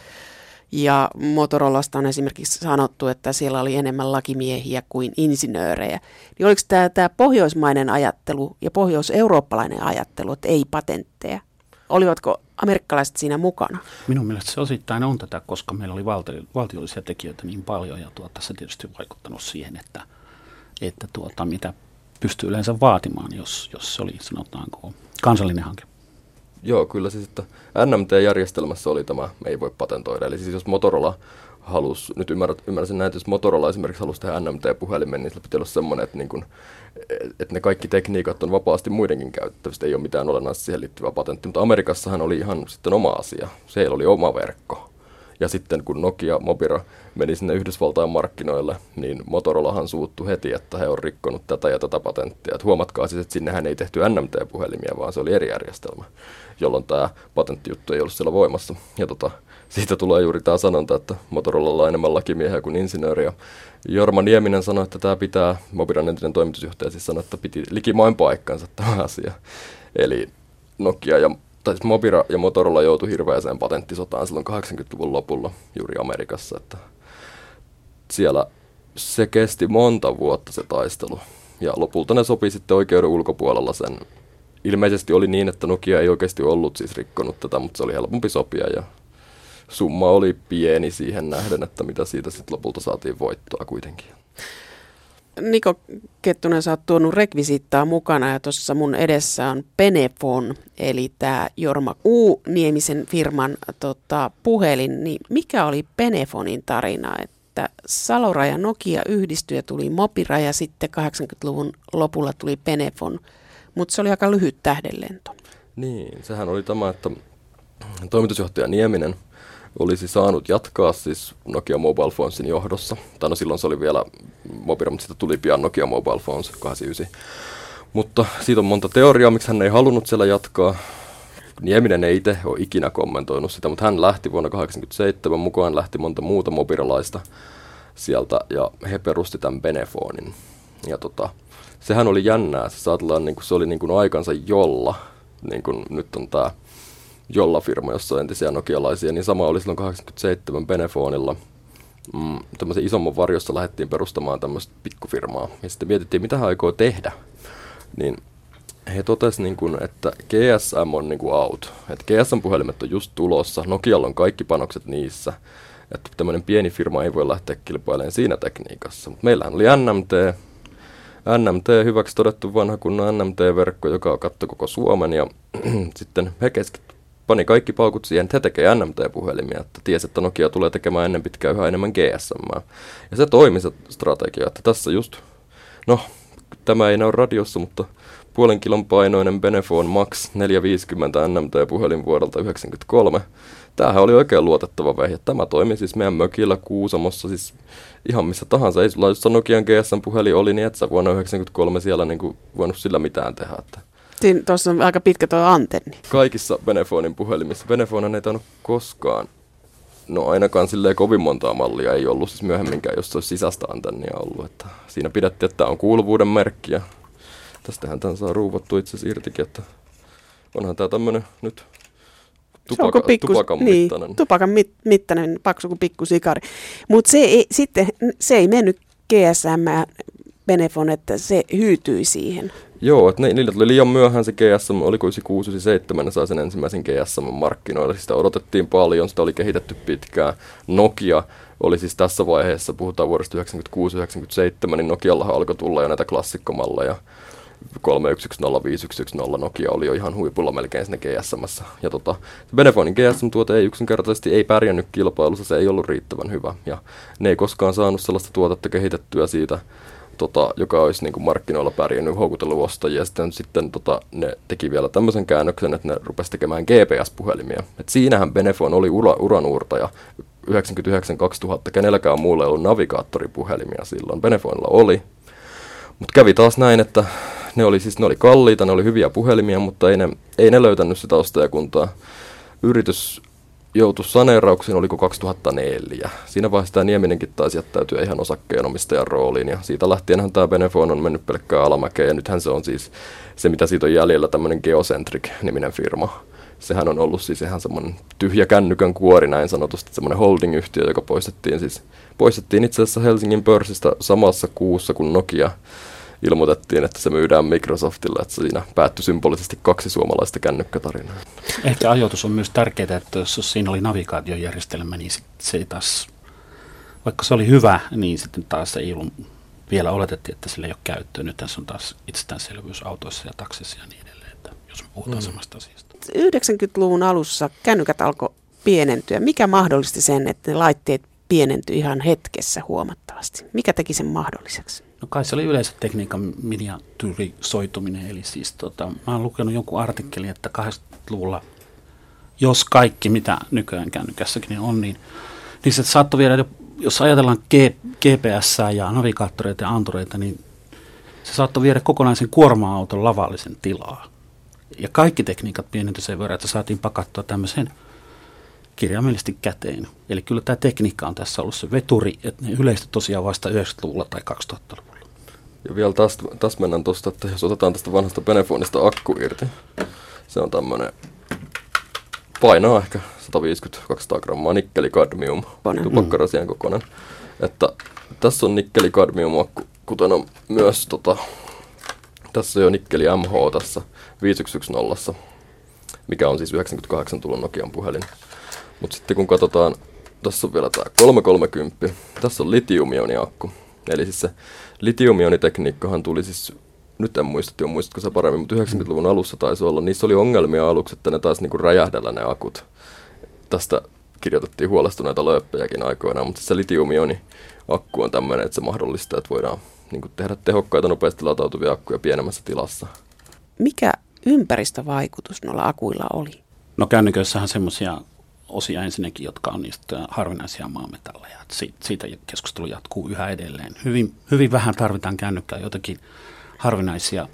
ja Motorolasta on esimerkiksi sanottu, että siellä oli enemmän lakimiehiä kuin insinöörejä. Niin oliko tämä, tämä pohjoismainen ajattelu ja pohjois-eurooppalainen ajattelu, että ei patentteja? Olivatko amerikkalaiset siinä mukana? Minun mielestä se osittain on tätä, koska meillä oli valtio, valtiollisia tekijöitä niin paljon. Ja tuota, se tietysti on vaikuttanut siihen, että, että tuota, mitä pystyy yleensä vaatimaan, jos, jos se oli, sanotaanko, kansallinen hanke. Joo, kyllä siis, että N M T-järjestelmässä oli tämä, ei voi patentoida. Eli siis jos Motorola halusi, nyt ymmärrät, ymmärsin näin, että jos Motorola esimerkiksi halusi tehdä N M T-puhelimen, niin sillä pitää olla semmoinen, että, niin kuin, että ne kaikki tekniikat on vapaasti muidenkin käytettävistä, ei ole mitään olennaista siihen liittyvää patenttia, mutta Amerikassahan oli ihan sitten oma asia, siellä oli oma verkko. Ja sitten kun Nokia Mobira meni sinne Yhdysvaltain markkinoille, niin Motorolahan suuttui heti, että he on rikkonut tätä ja tätä patenttia. Et huomatkaa siis, että sinnehän ei tehty N M T-puhelimia, vaan se oli eri järjestelmä, jolloin tämä patenttijuttu ei ollut siellä voimassa. Ja tota, siitä tulee juuri tämä sanonta, että Motorolalla on enemmän lakimiehiä kuin insinööriä. Jorma Nieminen sanoi, että tämä pitää, Mobiran entinen toimitusjohtaja siis sanoi, että piti likimain paikkansa tämä asia. Eli Nokia ja tai siis Mobira ja Motorola joutui hirveäseen patenttisotaan silloin kahdeksankymmentäluvun lopulla juuri Amerikassa. Että siellä se kesti monta vuotta se taistelu. Ja lopulta ne sopi sitten oikeuden ulkopuolella sen. Ilmeisesti oli niin, että Nokia ei oikeasti ollut siis rikkonut tätä, mutta se oli helpompi sopia. Ja summa oli pieni siihen nähden, että mitä siitä sitten lopulta saatiin voittoa kuitenkin. Niko Kettunen, sä oot tuonut rekvisiittaa mukana ja tuossa mun edessä on Benefon, eli tämä Jorma U. Niemisen firman tota, puhelin. Niin mikä oli Benefonin tarina, että Salora ja Nokia yhdistyi ja tuli Mobira ja sitten kahdeksankymmentäluvun lopulla tuli Benefon, mutta se oli aika lyhyt tähdenlento. Niin, sehän oli tämä, että toimitusjohtaja Nieminen olisi saanut jatkaa siis Nokia Mobile Phonesin johdossa. Tai no silloin se oli vielä Mobira, mutta sitten tuli pian Nokia Mobile Phones kahdeksankymmentäyhdeksän. Mutta siitä on monta teoriaa, miksi hän ei halunnut siellä jatkaa. Nieminen ei itse ole ikinä kommentoinut sitä, mutta hän lähti vuonna tuhatyhdeksänsataakahdeksankymmentäseitsemän, mukaan lähti monta muuta mobiralaista sieltä ja he perusti tämän Benefonin. Ja tota, sehän oli jännää, se, saatellaan, niin kuin, se oli niin kuin aikansa jolla, niin kuin nyt on tämä Jolla-firma, jossa on entisiä nokialaisia, niin sama oli silloin kahdeksankymmentäseitsemän Benefonilla. Mm, tämmöisen isomman varjossa lähdettiin perustamaan tämmöistä pikkufirmaa. Ja sitten mietittiin, mitä hän aikoo tehdä. Niin he totesivat, niin kuin, että G S M on niin kuin out. Että G S M-puhelimet on just tulossa, Nokialla on kaikki panokset niissä. Että tämmöinen pieni firma ei voi lähteä kilpailemaan siinä tekniikassa. Mutta meillähän oli N M T. N M T, hyväksi todettu vanha kunnon N M T-verkko, joka katsoi koko Suomen. Ja sitten he keskittyivät. Pani kaikki paukut siihen, että he tekee N M T-puhelimia, että tiesi, että Nokia tulee tekemään ennen pitkään yhä enemmän G S M. Ja se toimi se strategia, että tässä just, no tämä ei näy radiossa, mutta puolen kilon painoinen Benefon Max neljäsataaviisikymmentä N M T-puhelin vuodelta yhdeksänkymmentäkolme. Tämähän oli oikein luotettava vehje. Tämä toimi siis meidän mökillä Kuusamossa, siis ihan missä tahansa. Ei sulla, jos Nokian G S M-puhelin oli, niin et sä vuonna yhdeksänkymmentäkolme siellä niin kuin voinut sillä mitään tehdä, että tuossa on aika pitkä tuo antenni. Kaikissa Benefonin puhelimissa. Benefonhan ei tainnut koskaan, no ainakaan silleen kovin montaa mallia ei ollut siis myöhemminkään, jos se olisi sisäistä antennia ollut. Että siinä pidettiin, että tämä on kuuluvuuden merkki ja tästähän tämän saa ruuvottu itse asiassa irtikin, että onhan tämä tämmöinen nyt tupaka, pikkus, tupakan niin, mittainen. Tupakan mit, mittainen, paksu kuin pikkusikari. Mutta se ei, sitten se ei mennyt G S M Benefon, että se hyytyi siihen. Joo, että niillä tuli liian myöhään se G S M, oliko yhdeksänkymmentäkuusi yhdeksänkymmentäseitsemän, ne sai sen ensimmäisen G S M-markkinoille. Sitä odotettiin paljon, sitä oli kehitetty pitkään. Nokia oli siis tässä vaiheessa, puhutaan vuodesta yhdeksänkymmentäkuusi yhdeksänkymmentäseitsemän, niin Nokiallahan alkoi tulla jo näitä klassikkomalleja. kolme yksi yksi nolla, viisi yksi yksi nolla Nokia oli jo ihan huipulla melkein sinne G S M:ssä. Ja tota, Benefonin G S M-tuote ei yksinkertaisesti ei pärjännyt kilpailussa, se ei ollut riittävän hyvä. Ja ne ei koskaan saanut sellaista tuotetta kehitettyä siitä, Tota, joka olisi niin kuin markkinoilla pärjännyt, houkutellut ostajia. Sitten, sitten tota, ne teki vielä tämmöisen käännöksen, että ne rupesi tekemään G P S-puhelimia. Et siinähän Benefon oli ura, uranuurtaja yhdeksänkymmentäyhdeksän kaksituhatta, kenelläkään muulla ei ollut navigaattoripuhelimia silloin. Benefonilla oli. Mutta kävi taas näin, että ne oli, siis, ne oli kalliita, ne oli hyviä puhelimia, mutta ei ne, ei ne löytänyt sitä ostajakuntaa. Yritys joutui saneerauksiin, oliko kaksituhattaneljä. Siinä vaiheessa tämä Nieminenkin taisi jättäytyä ihan osakkeenomistajan rooliin, ja siitä lähtienhän tämä Benefon on mennyt pelkkää alamäkeen, ja nythän se on siis se, mitä siitä on jäljellä, tämmöinen Geocentric-niminen firma. Sehän on ollut siis ihan semmoinen tyhjä kännykän kuori, näin sanotusti, semmoinen holding-yhtiö, joka poistettiin siis, poistettiin itse asiassa Helsingin pörssistä samassa kuussa, kun Nokia ilmoitettiin, että se myydään Microsoftille, että siinä päättyi symbolisesti kaksi suomalaista kännykkätarinaa. Ehkä ajoitus on myös tärkeää, että jos siinä oli navigaatiojärjestelmä, niin se ei taas, vaikka se oli hyvä, niin sitten taas ei ollut, vielä oletettiin, että sillä ei ole käyttöä. Nyt tässä on taas itsestäänselvyys autoissa ja taksissa ja niin edelleen, että jos me puhutaan mm. samasta asiasta. yhdeksänkymmentäluvun alussa kännykät alkoi pienentyä. Mikä mahdollisti sen, että ne laitteet pienentyi ihan hetkessä huomattavasti. Mikä teki sen mahdolliseksi? No kai se oli yleisötekniikan miniatyyrisoituminen, eli siis tota, mä oon lukenut jonkun artikkelin, että kahdeksankymmentäluvulla, jos kaikki mitä nykyään kännykässäkin on, niin, niin se saattoi viedä, jos ajatellaan G P S ja navigaattoreita ja antureita, niin se saattoi viedä kokonaisen kuorma-auton lavallisen tilaa. Ja kaikki tekniikat pienentyi sen verran, että saatiin pakattua tämmöiseen kirjaimellisesti käteen. Eli kyllä tämä tekniikka on tässä ollut se veturi, että ne yleistyi tosiaan vasta yhdeksänkymmentäluvulla tai kaksituhattaluvulla. Ja vielä tästä, tästä mennään tuosta, että jos otetaan tästä vanhasta Benefonista akku irti, se on tämmöinen, painaa ehkä sata viisikymmentä kaksisataa grammaa nikkeli-kadmium, tupakkarasian kokoinen. Että tässä on nikkeli-kadmium-akku, kuten on myös tota, tässä on jo nikkeli M H tässä viisi yksi yksi nolla, mikä on siis yhdeksänkymmentäkahdeksan tulon Nokian puhelin. Mutta sitten kun katsotaan, tässä on vielä tämä kolmesataakolmekymmentä, tässä on litium-ioniakku. Eli siis se litium-ionitekniikkahan tuli siis, nyt en muista, muistatko sä paremmin, mutta yhdeksänkymmentäluvun alussa taisi olla, niissä oli ongelmia aluksi, että ne taisi niinku räjähdellä ne akut. Tästä kirjoitettiin huolestuneita lööppejäkin aikoinaan, mutta se litium-ioniakku on tämmöinen, että se mahdollistaa, että voidaan niinku tehdä tehokkaita, nopeasti latautuvia akkuja pienemmässä tilassa. Mikä ympäristövaikutus noilla akuilla oli? No kännyköissähän semmoisia osia ensinnäkin, jotka on niistä harvinaisia maametalleja. Siitä keskustelu jatkuu yhä edelleen. Hyvin, hyvin vähän tarvitaan kännykkää, jotakin harvinaisia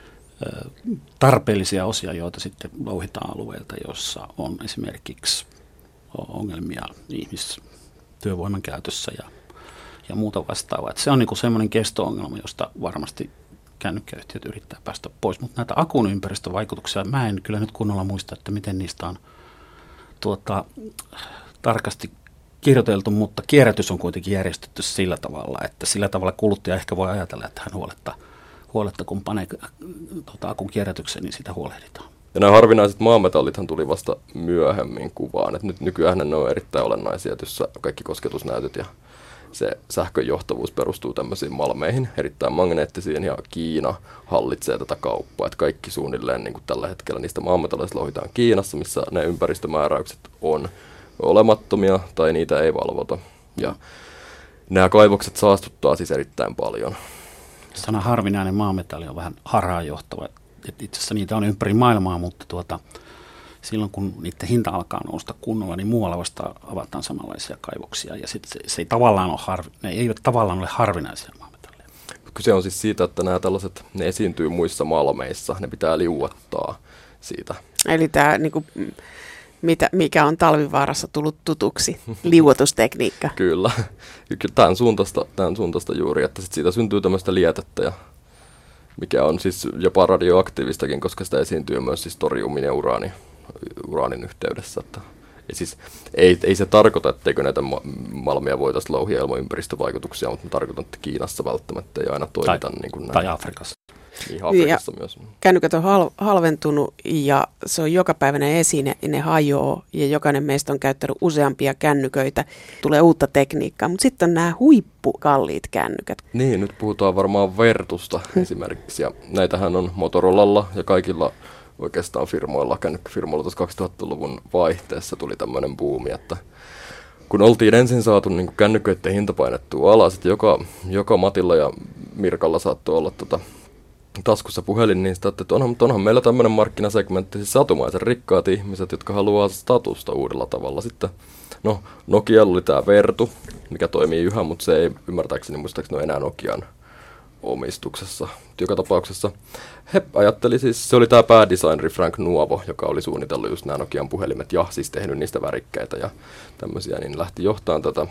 tarpeellisia osia, joita sitten louhitaan alueelta, jossa on esimerkiksi ongelmia ihmistyövoiman käytössä ja, ja muuta vastaavaa. Että se on niin kuin semmoinen kesto-ongelma, josta varmasti kännykkäyhtiöt yrittää päästä pois. Mutta näitä akun ympäristövaikutuksia, mä en kyllä nyt kunnolla muista, että miten niistä on tuota, tarkasti kirjoiteltu, mutta kierrätys on kuitenkin järjestetty sillä tavalla, että sillä tavalla kuluttaja ehkä voi ajatella, että hän huoletta, huoletta kun panee tuota, akun kierrätykseen, niin sitä huolehditaan. Ja nämä harvinaiset maametallithan tuli vasta myöhemmin kuvaan. Et nyt nykyään ne on erittäin olennaisia, että jos kaikki kosketusnäytöt ja se sähkön johtavuus perustuu tämmöisiin malmeihin, erittäin magneettisiin, ja Kiina hallitsee tätä kauppaa. Että kaikki suunnilleen niin kuin tällä hetkellä niistä maametalleista louhitaan Kiinassa, missä ne ympäristömääräykset on olemattomia tai niitä ei valvota. Ja nämä kaivokset saastuttaa siis erittäin paljon. Sana harvinainen maametalli on vähän harhaanjohtava. Itse asiassa niitä on ympäri maailmaa, mutta tuota, silloin kun niiden hinta alkaa nousta kunnolla, niin muualla vasta avataan samanlaisia kaivoksia. Ja sit se, se ei tavallaan ole harvi, ne eivät tavallaan ole harvinaisia maametalleja. Kyse on siis siitä, että nämä tällaiset, ne esiintyy muissa malmeissa, ne pitää liuottaa siitä. Eli tämä, niin kuin, mitä, mikä on Talvivaarassa tullut tutuksi, liuotustekniikka. Kyllä, tämän suuntaista, tämän suuntaista juuri, että sit siitä syntyy tämmöistä lietettä, ja mikä on siis jopa radioaktiivistakin, koska sitä esiintyy myös siis toriumin ja uraani, uraanin yhteydessä. Että, ja siis ei, ei se tarkoita, etteikö näitä malmia voitaisiin louhia ilman ympäristövaikutuksia, mutta tarkoitan, että Kiinassa välttämättä ei aina toimita tai, niin kuin näin. Tai Afrikassa. Niin, Afrikassa ja myös. Kännykät on hal- halventunut ja se on jokapäiväinen esine, ne hajoaa ja jokainen meistä on käyttänyt useampia kännyköitä, tulee uutta tekniikkaa, mutta sitten on nämä huippukalliit kännykät. Niin, nyt puhutaan varmaan Vertusta esimerkiksi, ja näitähän on Motorolalla ja kaikilla oikeastaan firmoilla, kännykkäfirmoilla tuossa kaksituhattaluvun vaihteessa tuli tämmöinen buumi, että kun oltiin ensin saatu niin kuin kännyköiden hinta painettua alas, että joka, joka Matilla ja Mirkalla saattoi olla tota taskussa puhelin, niin sitä, että onhan, onhan meillä tämmöinen markkinasegmentti, siis satumaisen rikkaat ihmiset, jotka haluaa statusta uudella tavalla. Sitten, no, Nokialla oli tämä Vertu, mikä toimii yhä, mutta se ei ymmärtääkseni muistaakseni ole enää Nokian omistuksessa. Joka tapauksessa he ajatteli siis, se oli tämä päädesigneri Frank Nuovo, joka oli suunnitellut just nämä Nokian puhelimet ja siis tehnyt niistä värikkäitä ja tämmöisiä, niin lähti johtamaan tätä.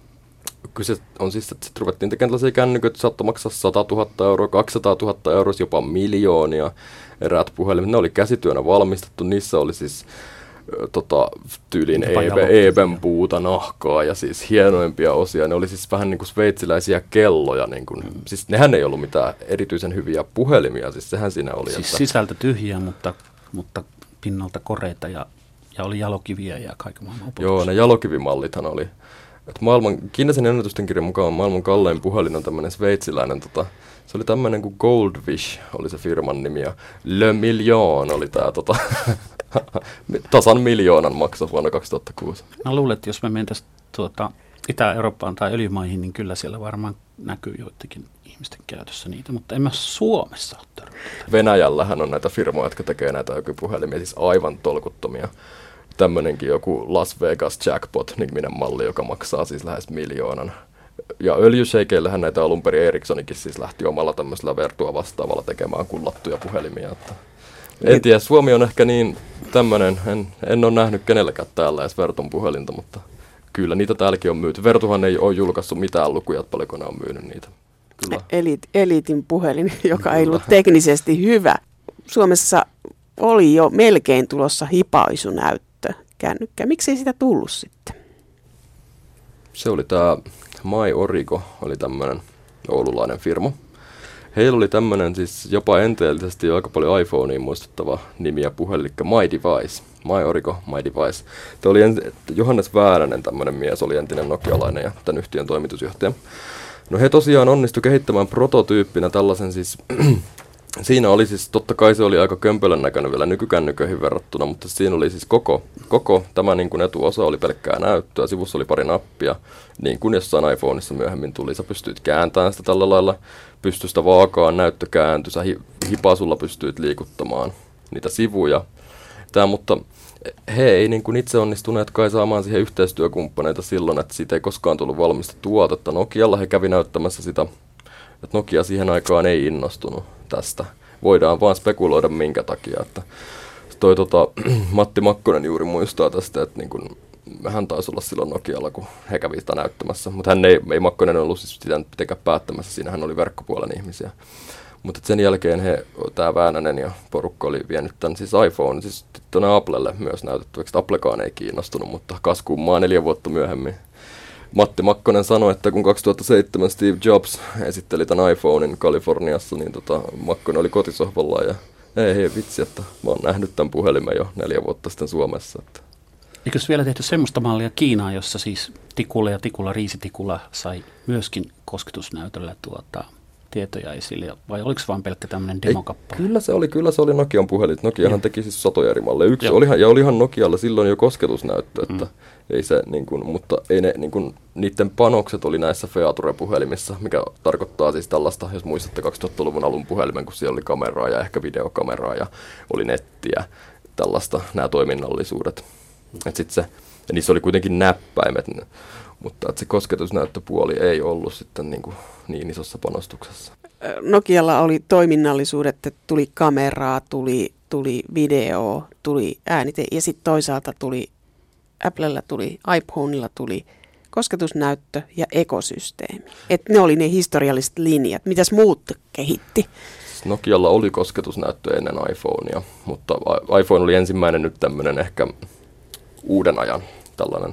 Kyse on siis, että sitten ruvettiin tekemään tällaisia kännyköitä, saattoi maksaa sata tuhatta euroa, kaksisataa tuhatta euroa, jopa miljoonia eräät puhelimet. Ne oli käsityönä valmistettu, niissä oli siis ö, tota, tyylin ebenpuuta, nahkaa ja siis hienoimpia osia. Ne oli siis vähän niin kuin sveitsiläisiä kelloja. Niin kuin, mm. Siis nehän ei ollut mitään erityisen hyviä puhelimia, siis sehän siinä oli. Siis että sisältö tyhjiä, mutta, mutta pinnalta koreita ja, ja oli jalokiviä ja kaiken maailman opetuksia. Joo, ne jalokivimallithan oli. Et maailman, Guinnessin ennätysten kirjan mukaan maailman kallein puhelin on tämmöinen sveitsiläinen, tota, se oli tämmöinen kuin Goldfish, oli se firman nimi, ja Le Million oli tämä, tota, tasan miljoonan maksaa vuonna kaksituhattakuusi. Mä luulen, että jos me mentäisiin tuota, Itä-Eurooppaan tai öljymaihin, niin kyllä siellä varmaan näkyy joidenkin ihmisten käytössä niitä, mutta en mä Suomessa ole törmännyt. Venäjällähän on näitä firmoja, jotka tekee näitä ökypuhelimia, siis aivan tolkuttomia. Tämmöinenkin joku Las Vegas Jackpot-niminen malli, joka maksaa siis lähes miljoonan. Ja öljysheikeillähän näitä alun perin Ericssonikin siis lähti omalla tämmöisellä Vertua vastaavalla tekemään kullattuja puhelimia. Että en tiedä, Suomi on ehkä niin tämmöinen, en, en ole nähnyt kenelläkään täällä edes Verton puhelinta, mutta kyllä niitä täälläkin on myyty. Vertuhan ei ole julkaissut mitään lukuja, että paljonko ne on myynyt niitä. Kyllä. Elit, elitin puhelin, joka Kyllä. ei ollut teknisesti hyvä. Suomessa oli jo melkein tulossa hipaisunäyttö kännykkä. Miksi ei sitä tullut sitten? Se oli tämä My Origo, oli tämmöinen oululainen firma. Heillä oli tämmöinen siis jopa enteellisesti aika paljon iPhoneen muistuttava nimi ja puhelin, eli My Device. My Origo, My Device. Tämä oli en, Johannes Väänänen, tämmöinen mies, oli entinen nokialainen ja tämän yhtiön toimitusjohtaja. No he tosiaan onnistu kehittämään prototyyppinä tällaisen siis, siinä oli siis, totta kai se oli aika kömpelön näköinen vielä nykykännyköihin verrattuna, mutta siinä oli siis koko, koko tämä niin kuin etuosa oli pelkkää näyttöä, sivussa oli pari nappia, niin kuin jossain iPhoneissa myöhemmin tuli, sä pystyit kääntämään sitä tällä lailla, pystyi sitä vaakaan, näyttö kääntyi, sä hi, hipasulla pystyit liikuttamaan niitä sivuja, tämä, mutta he ei niin kuin itse onnistuneet kai saamaan siihen yhteistyökumppaneita silloin, että siitä ei koskaan tullut valmista tuotetta. Nokialla he kävi näyttämässä sitä, että Nokia siihen aikaan ei innostunut tästä. Voidaan vaan spekuloida minkä takia. Että toi, tota, Matti Makkonen juuri muistaa tästä, että niin kuin, hän taisi olla silloin Nokialla, kun he kävi sitä näyttämässä. Mutta hän ei, ei Makkonen ollut siis sitä mitenkään päättämässä, siinä hän oli verkkopuolen ihmisiä. Mutta sen jälkeen he, tämä Väänänen ja porukka oli vienyt tämän siis iPhone, siis tuonne Applelle myös näytettäväksi. Applekaan ei kiinnostunut, mutta kas kummaa neljä vuotta myöhemmin. Matti Makkonen sanoi, että kun kaksituhattaseitsemän Steve Jobs esitteli tämän iPhonein Kaliforniassa, niin tota, Makkonen oli kotisohvalla ja ei hei vitsi, että mä oon nähnyt tämän puhelimen jo neljä vuotta sitten Suomessa. Että. Eikö vielä tehty semmoista mallia Kiinaa, jossa siis Tikulla ja Tikulla, Riisitikulla sai myöskin kosketusnäytöllä tuota tietoja esille, vai oliko se vain pelkkä tämmöinen demokappale? Kyllä se oli, kyllä se oli Nokian puhelin. Nokiahan teki siis satoja eri malleja. Yksi olihan, ja olihan Nokialla silloin jo kosketusnäyttö, että mm. ei se, niin kuin, mutta ei ne, niin kuin, niiden panokset oli näissä Feature-puhelimissa, mikä tarkoittaa siis tällaista, jos muistatte kaksituhattaluvun alun puhelimen, kun siellä oli kameraa ja ehkä videokameraa ja oli nettiä, tällaista, nämä toiminnallisuudet. Mm. Et sit se, ja niissä oli kuitenkin näppäimet, mutta että se kosketusnäyttöpuoli ei ollut sitten niin, kuin niin isossa panostuksessa. Nokialla oli toiminnallisuudet, että tuli kameraa, tuli, tuli video, tuli äänite ja sitten toisaalta tuli, Applella tuli, iPhoneilla tuli kosketusnäyttö ja ekosysteemi. Että ne oli ne historialliset linjat. Mitäs muut kehitti? Nokialla oli kosketusnäyttö ennen iPhonea, mutta iPhone oli ensimmäinen nyt tämmöinen ehkä uuden ajan tällainen.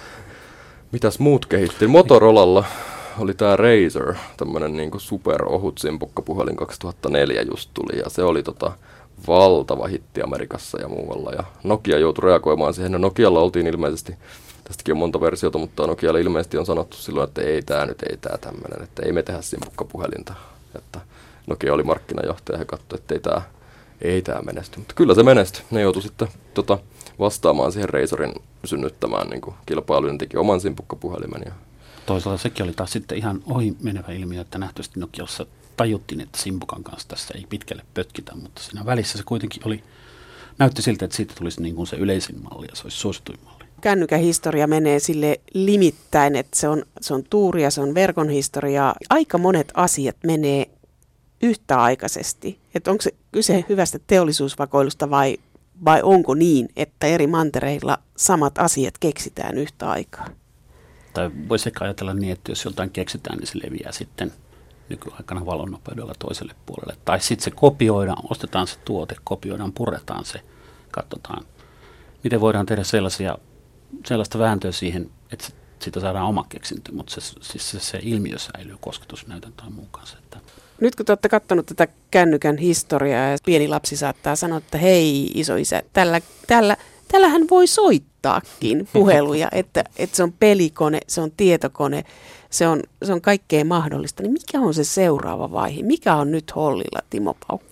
Mitäs muut kehitti? Motorolalla oli tämä Razr, tämmöinen niinku superohut simpukkapuhelin kaksituhattaneljä just tuli, ja se oli tota valtava hitti Amerikassa ja muualla, ja Nokia joutui reagoimaan siihen, ja Nokialla oltiin ilmeisesti, tästäkin on monta versiota, mutta Nokialla ilmeisesti on sanottu silloin, että ei tämä nyt, ei tämä tämmöinen, että ei me tehdä simpukkapuhelinta, että Nokia oli markkinajohtaja, ja katsoi, että ei tämä ei tää menesty, mutta kyllä se menestyi, ne joutui sitten tota, vastaamaan siihen Razorin synnyttämään niin kuin kilpailuun, teki oman simpukkapuhelimen. Ja toisaalta sekin oli taas sitten ihan ohi menevä ilmiö, että nähtävästi Nokiassa tajuttiin, että simpukan kanssa tässä ei pitkälle pötkitä, mutta siinä välissä se kuitenkin oli, näytti siltä, että siitä tulisi niin kuin se yleisin malli ja se olisi suosituin malli. Kännykän historia menee sille limittäin, että se on, se on tuuria, se on verkon historiaa. Aika monet asiat menee yhtäaikaisesti. Että onko se kyse hyvästä teollisuusvakoilusta vai Vai onko niin, että eri mantereilla samat asiat keksitään yhtä aikaa? Tai voisi ehkä ajatella niin, että jos joltain keksitään, niin se leviää sitten nykyaikana valonnopeudella toiselle puolelle. Tai sitten se kopioidaan, ostetaan se tuote, kopioidaan, puretaan se, katsotaan, miten voidaan tehdä sellaisia, sellaista vääntöä siihen, että siitä saadaan oma keksintö, mutta se, siis se, se ilmiö säilyy kosketusnäytön tai muun kanssa. Että nyt kun te olette katsonut tätä kännykän historiaa ja pieni lapsi saattaa sanoa, että hei isoisä, tällä, tällä, tällähän voi soittaakin puheluja, että, että se on pelikone, se on tietokone, se on, se on kaikkea mahdollista. Niin mikä on se seuraava vaihe? Mikä on nyt hollilla, Timo Paukku?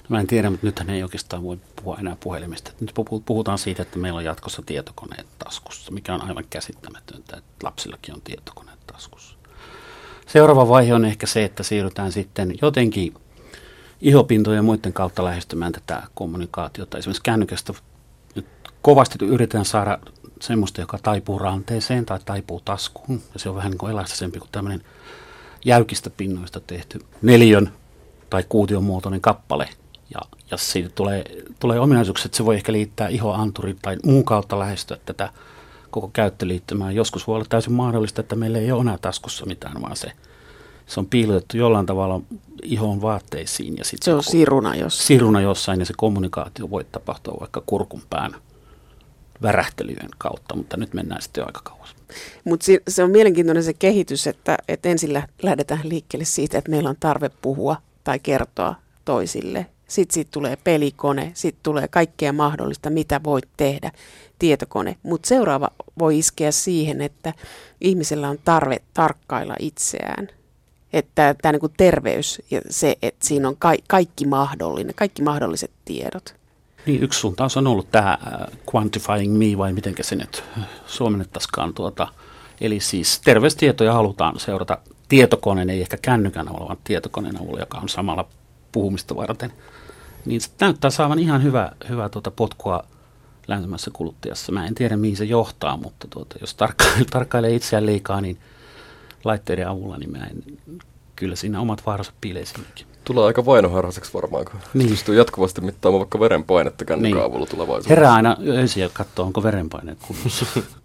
Mä en tiedä, mutta nythän ei oikeastaan voi puhua enää puhelimesta. Nyt puhutaan siitä, että meillä on jatkossa tietokoneet taskussa, mikä on aivan käsittämätöntä, että lapsillakin on tietokoneet taskussa. Seuraava vaihe on ehkä se, että siirrytään sitten jotenkin ihopintojen ja muiden kautta lähestymään tätä kommunikaatiota. Esimerkiksi kännykästä nyt kovasti yritetään saada semmoista, joka taipuu ranteeseen tai taipuu taskuun. Ja se on vähän niin kuin elastisempi kuin tämmöinen jäykistä pinnoista tehty neliön tai kuution muotoinen kappale. Ja, ja siitä tulee, tulee ominaisuuksia, että se voi ehkä liittää ihoanturin tai muun kautta lähestyä tätä koko käyttöliittymää. Joskus voi olla täysin mahdollista, että meillä ei ole enää taskussa mitään, vaan se, se on piilotettu jollain tavalla ihon vaatteisiin. Ja sit se on siruna jossain. Siruna jossain ja se kommunikaatio voi tapahtua vaikka kurkun pään värähtelyjen kautta, mutta nyt mennään sitten jo aika kauas. Mutta se, se on mielenkiintoinen se kehitys, että, että ensin lähdetään liikkeelle siitä, että meillä on tarve puhua tai kertoa toisille. Sitten siitä tulee pelikone, sitten tulee kaikkea mahdollista, mitä voit tehdä, tietokone. Mutta seuraava voi iskeä siihen, että ihmisellä on tarve tarkkailla itseään. Että tämä niinku terveys ja se, että siinä on ka- kaikki mahdollinen, kaikki mahdolliset tiedot. Niin, yksi suuntaus on ollut tämä quantifying me, vai miten se nyt suomennettaisikaan tuota. Eli siis terveystietoja halutaan seurata tietokoneen, ei ehkä kännykän avulla, vaan tietokoneen avulla, joka on samalla puhumista varten. Niin se näyttää saavan ihan hyvä, hyvä tuota potkua länsimäisessä kuluttajassa. Mä en tiedä, mihin se johtaa, mutta tuota, jos tarkkailee, tarkkailee itseään liikaa, niin laitteiden avulla, niin mä en, kyllä siinä omat vaaransa piilee siinäkin. Tulee aika vainoharhaiseksi varmaan, kun niin. pystyy jatkuvasti mittaamaan vaikka verenpainetta kännykän niin. avulla tulevaisuudessa. Herää aina öisiä ja katsoo, onko verenpaine kunnossa.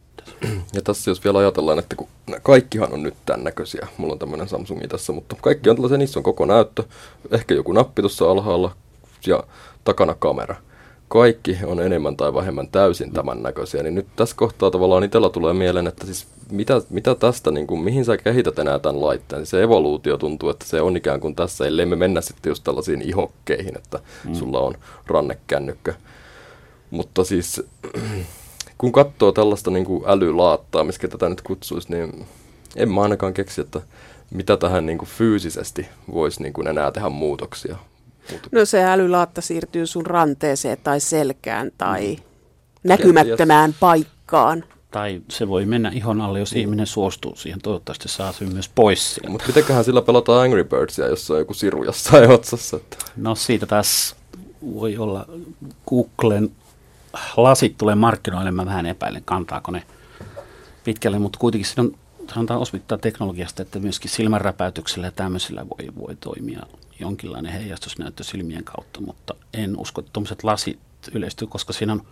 Ja tässä jos vielä ajatellaan, että kun kaikkihan on nyt tämän näköisiä, mulla on tämmöinen Samsungi tässä, mutta kaikki on tällaisia, niissä on koko näyttö, ehkä joku nappi tuossa alhaalla ja takana kamera. Kaikki on enemmän tai vähemmän täysin tämän näköisiä, niin nyt tässä kohtaa tavallaan itsellä tulee mieleen, että siis mitä, mitä tästä, niin kuin, mihin sä kehität enää tämän laitteen, se evoluutio tuntuu, että se on ikään kuin tässä, ellei me mennä sitten just tällaisiin ihokkeihin, että mm. sulla on rannekännykkä. Mutta siis kun katsoo tällaista niin kuin älylaattaa, miskä tätä nyt kutsuisi, niin en mä ainakaan keksi, että mitä tähän niin kuin fyysisesti voisi niin kuin enää tehdä muutoksia. No se älylaatta siirtyy sun ranteeseen tai selkään tai näkymättömään paikkaan. Tai se voi mennä ihon alle, jos ihminen suostuu siihen. Toivottavasti saa sen myös pois sieltä. Mutta mitenköhän sillä pelataan Angry Birdsia, jossa on joku siru jossain otsassa? Että. No siitä taas voi olla Googlen lasit tulee markkinoille. Mä vähän epäilen, kantaako ne pitkälle, mutta kuitenkin siinä on, sanotaan osvittaa teknologiasta, että myöskin silmänräpäytyksellä ja tämmöisillä voi, voi toimia jonkinlainen heijastusnäyttö silmien kautta, mutta en usko, että tuommoiset lasit yleistyy, koska siinä on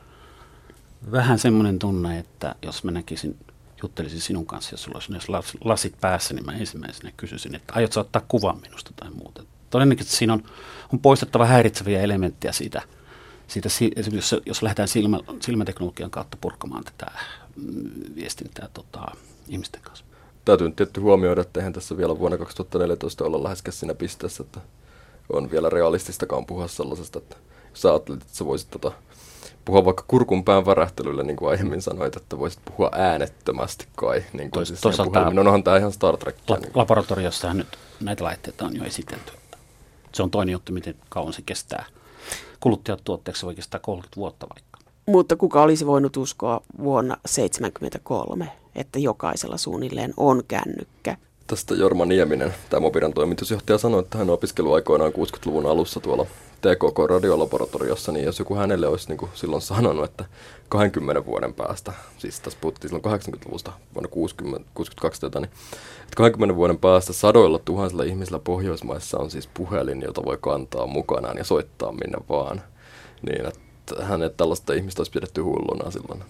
vähän semmoinen tunne, että jos mä näkisin, juttelisin sinun kanssa, jos sulla olisi las, lasit päässä, niin mä ensimmäisenä kysyisin, että aiotko ottaa kuvan minusta tai muuta. Todennäköisesti siinä on, on poistettava häiritseviä elementtejä siitä, siitä esimerkiksi jos, jos lähdetään silmä, silmäteknologian kautta purkamaan tätä mm, viestintää tota, ihmisten kanssa. Täytyy nyt tietty huomioida, että eihän tässä vielä vuonna kaksituhattaneljätoista olla läheskään siinä pisteessä, että on vielä realististakaan puhua sellaisesta, että jos sä ajattelit, että sä voisit tota, puhua vaikka kurkun pään värähtelyllä, niin kuin aiemmin sanoit, että voisit puhua äänettömästi kai. Niin kuin siis puhelimin. Onhan tämä ihan Star Trek. La- niin laboratoriossahan nyt näitä laitteita on jo esitelty. Se on toinen juttu, miten kauan se kestää. Kuluttajat tuotteeksi voi kestää kolmekymmentä vuotta vaikka. Mutta kuka olisi voinut uskoa vuonna tuhatyhdeksänsataaseitsemänkymmentäkolme, että jokaisella suunnilleen on kännykkä? Tästä Jorma Nieminen, tämä Mobidan toimitusjohtaja, sanoi, että hän on opiskellut aikoinaan kuusikymmentäluvun alussa tuolla T K K-radiolaboratoriossa, niin jos joku hänelle olisi niin kuin silloin sanonut, että kahdenkymmenen vuoden päästä, siis tässä puhuttiin silloin kahdeksankymmentäluvusta, vuonna kuusikymmentä, kuusikymmentäkaksi, niin, että kahdenkymmenen vuoden päästä sadoilla tuhansilla ihmisillä Pohjoismaissa on siis puhelin, jota voi kantaa mukanaan ja soittaa minne vaan, niin että hänet tällaista ihmistä olisi pidetty hulluna silloin.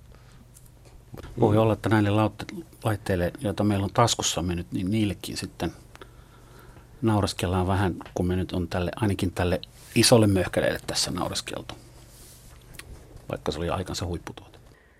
Voi olla, että näille laitteille, joita meillä on taskussamme nyt, niin niillekin sitten naureskellaan vähän, kun me nyt on tälle, ainakin tälle isolle möhkäleelle tässä naureskeltu, vaikka se oli aikansa huipputuote.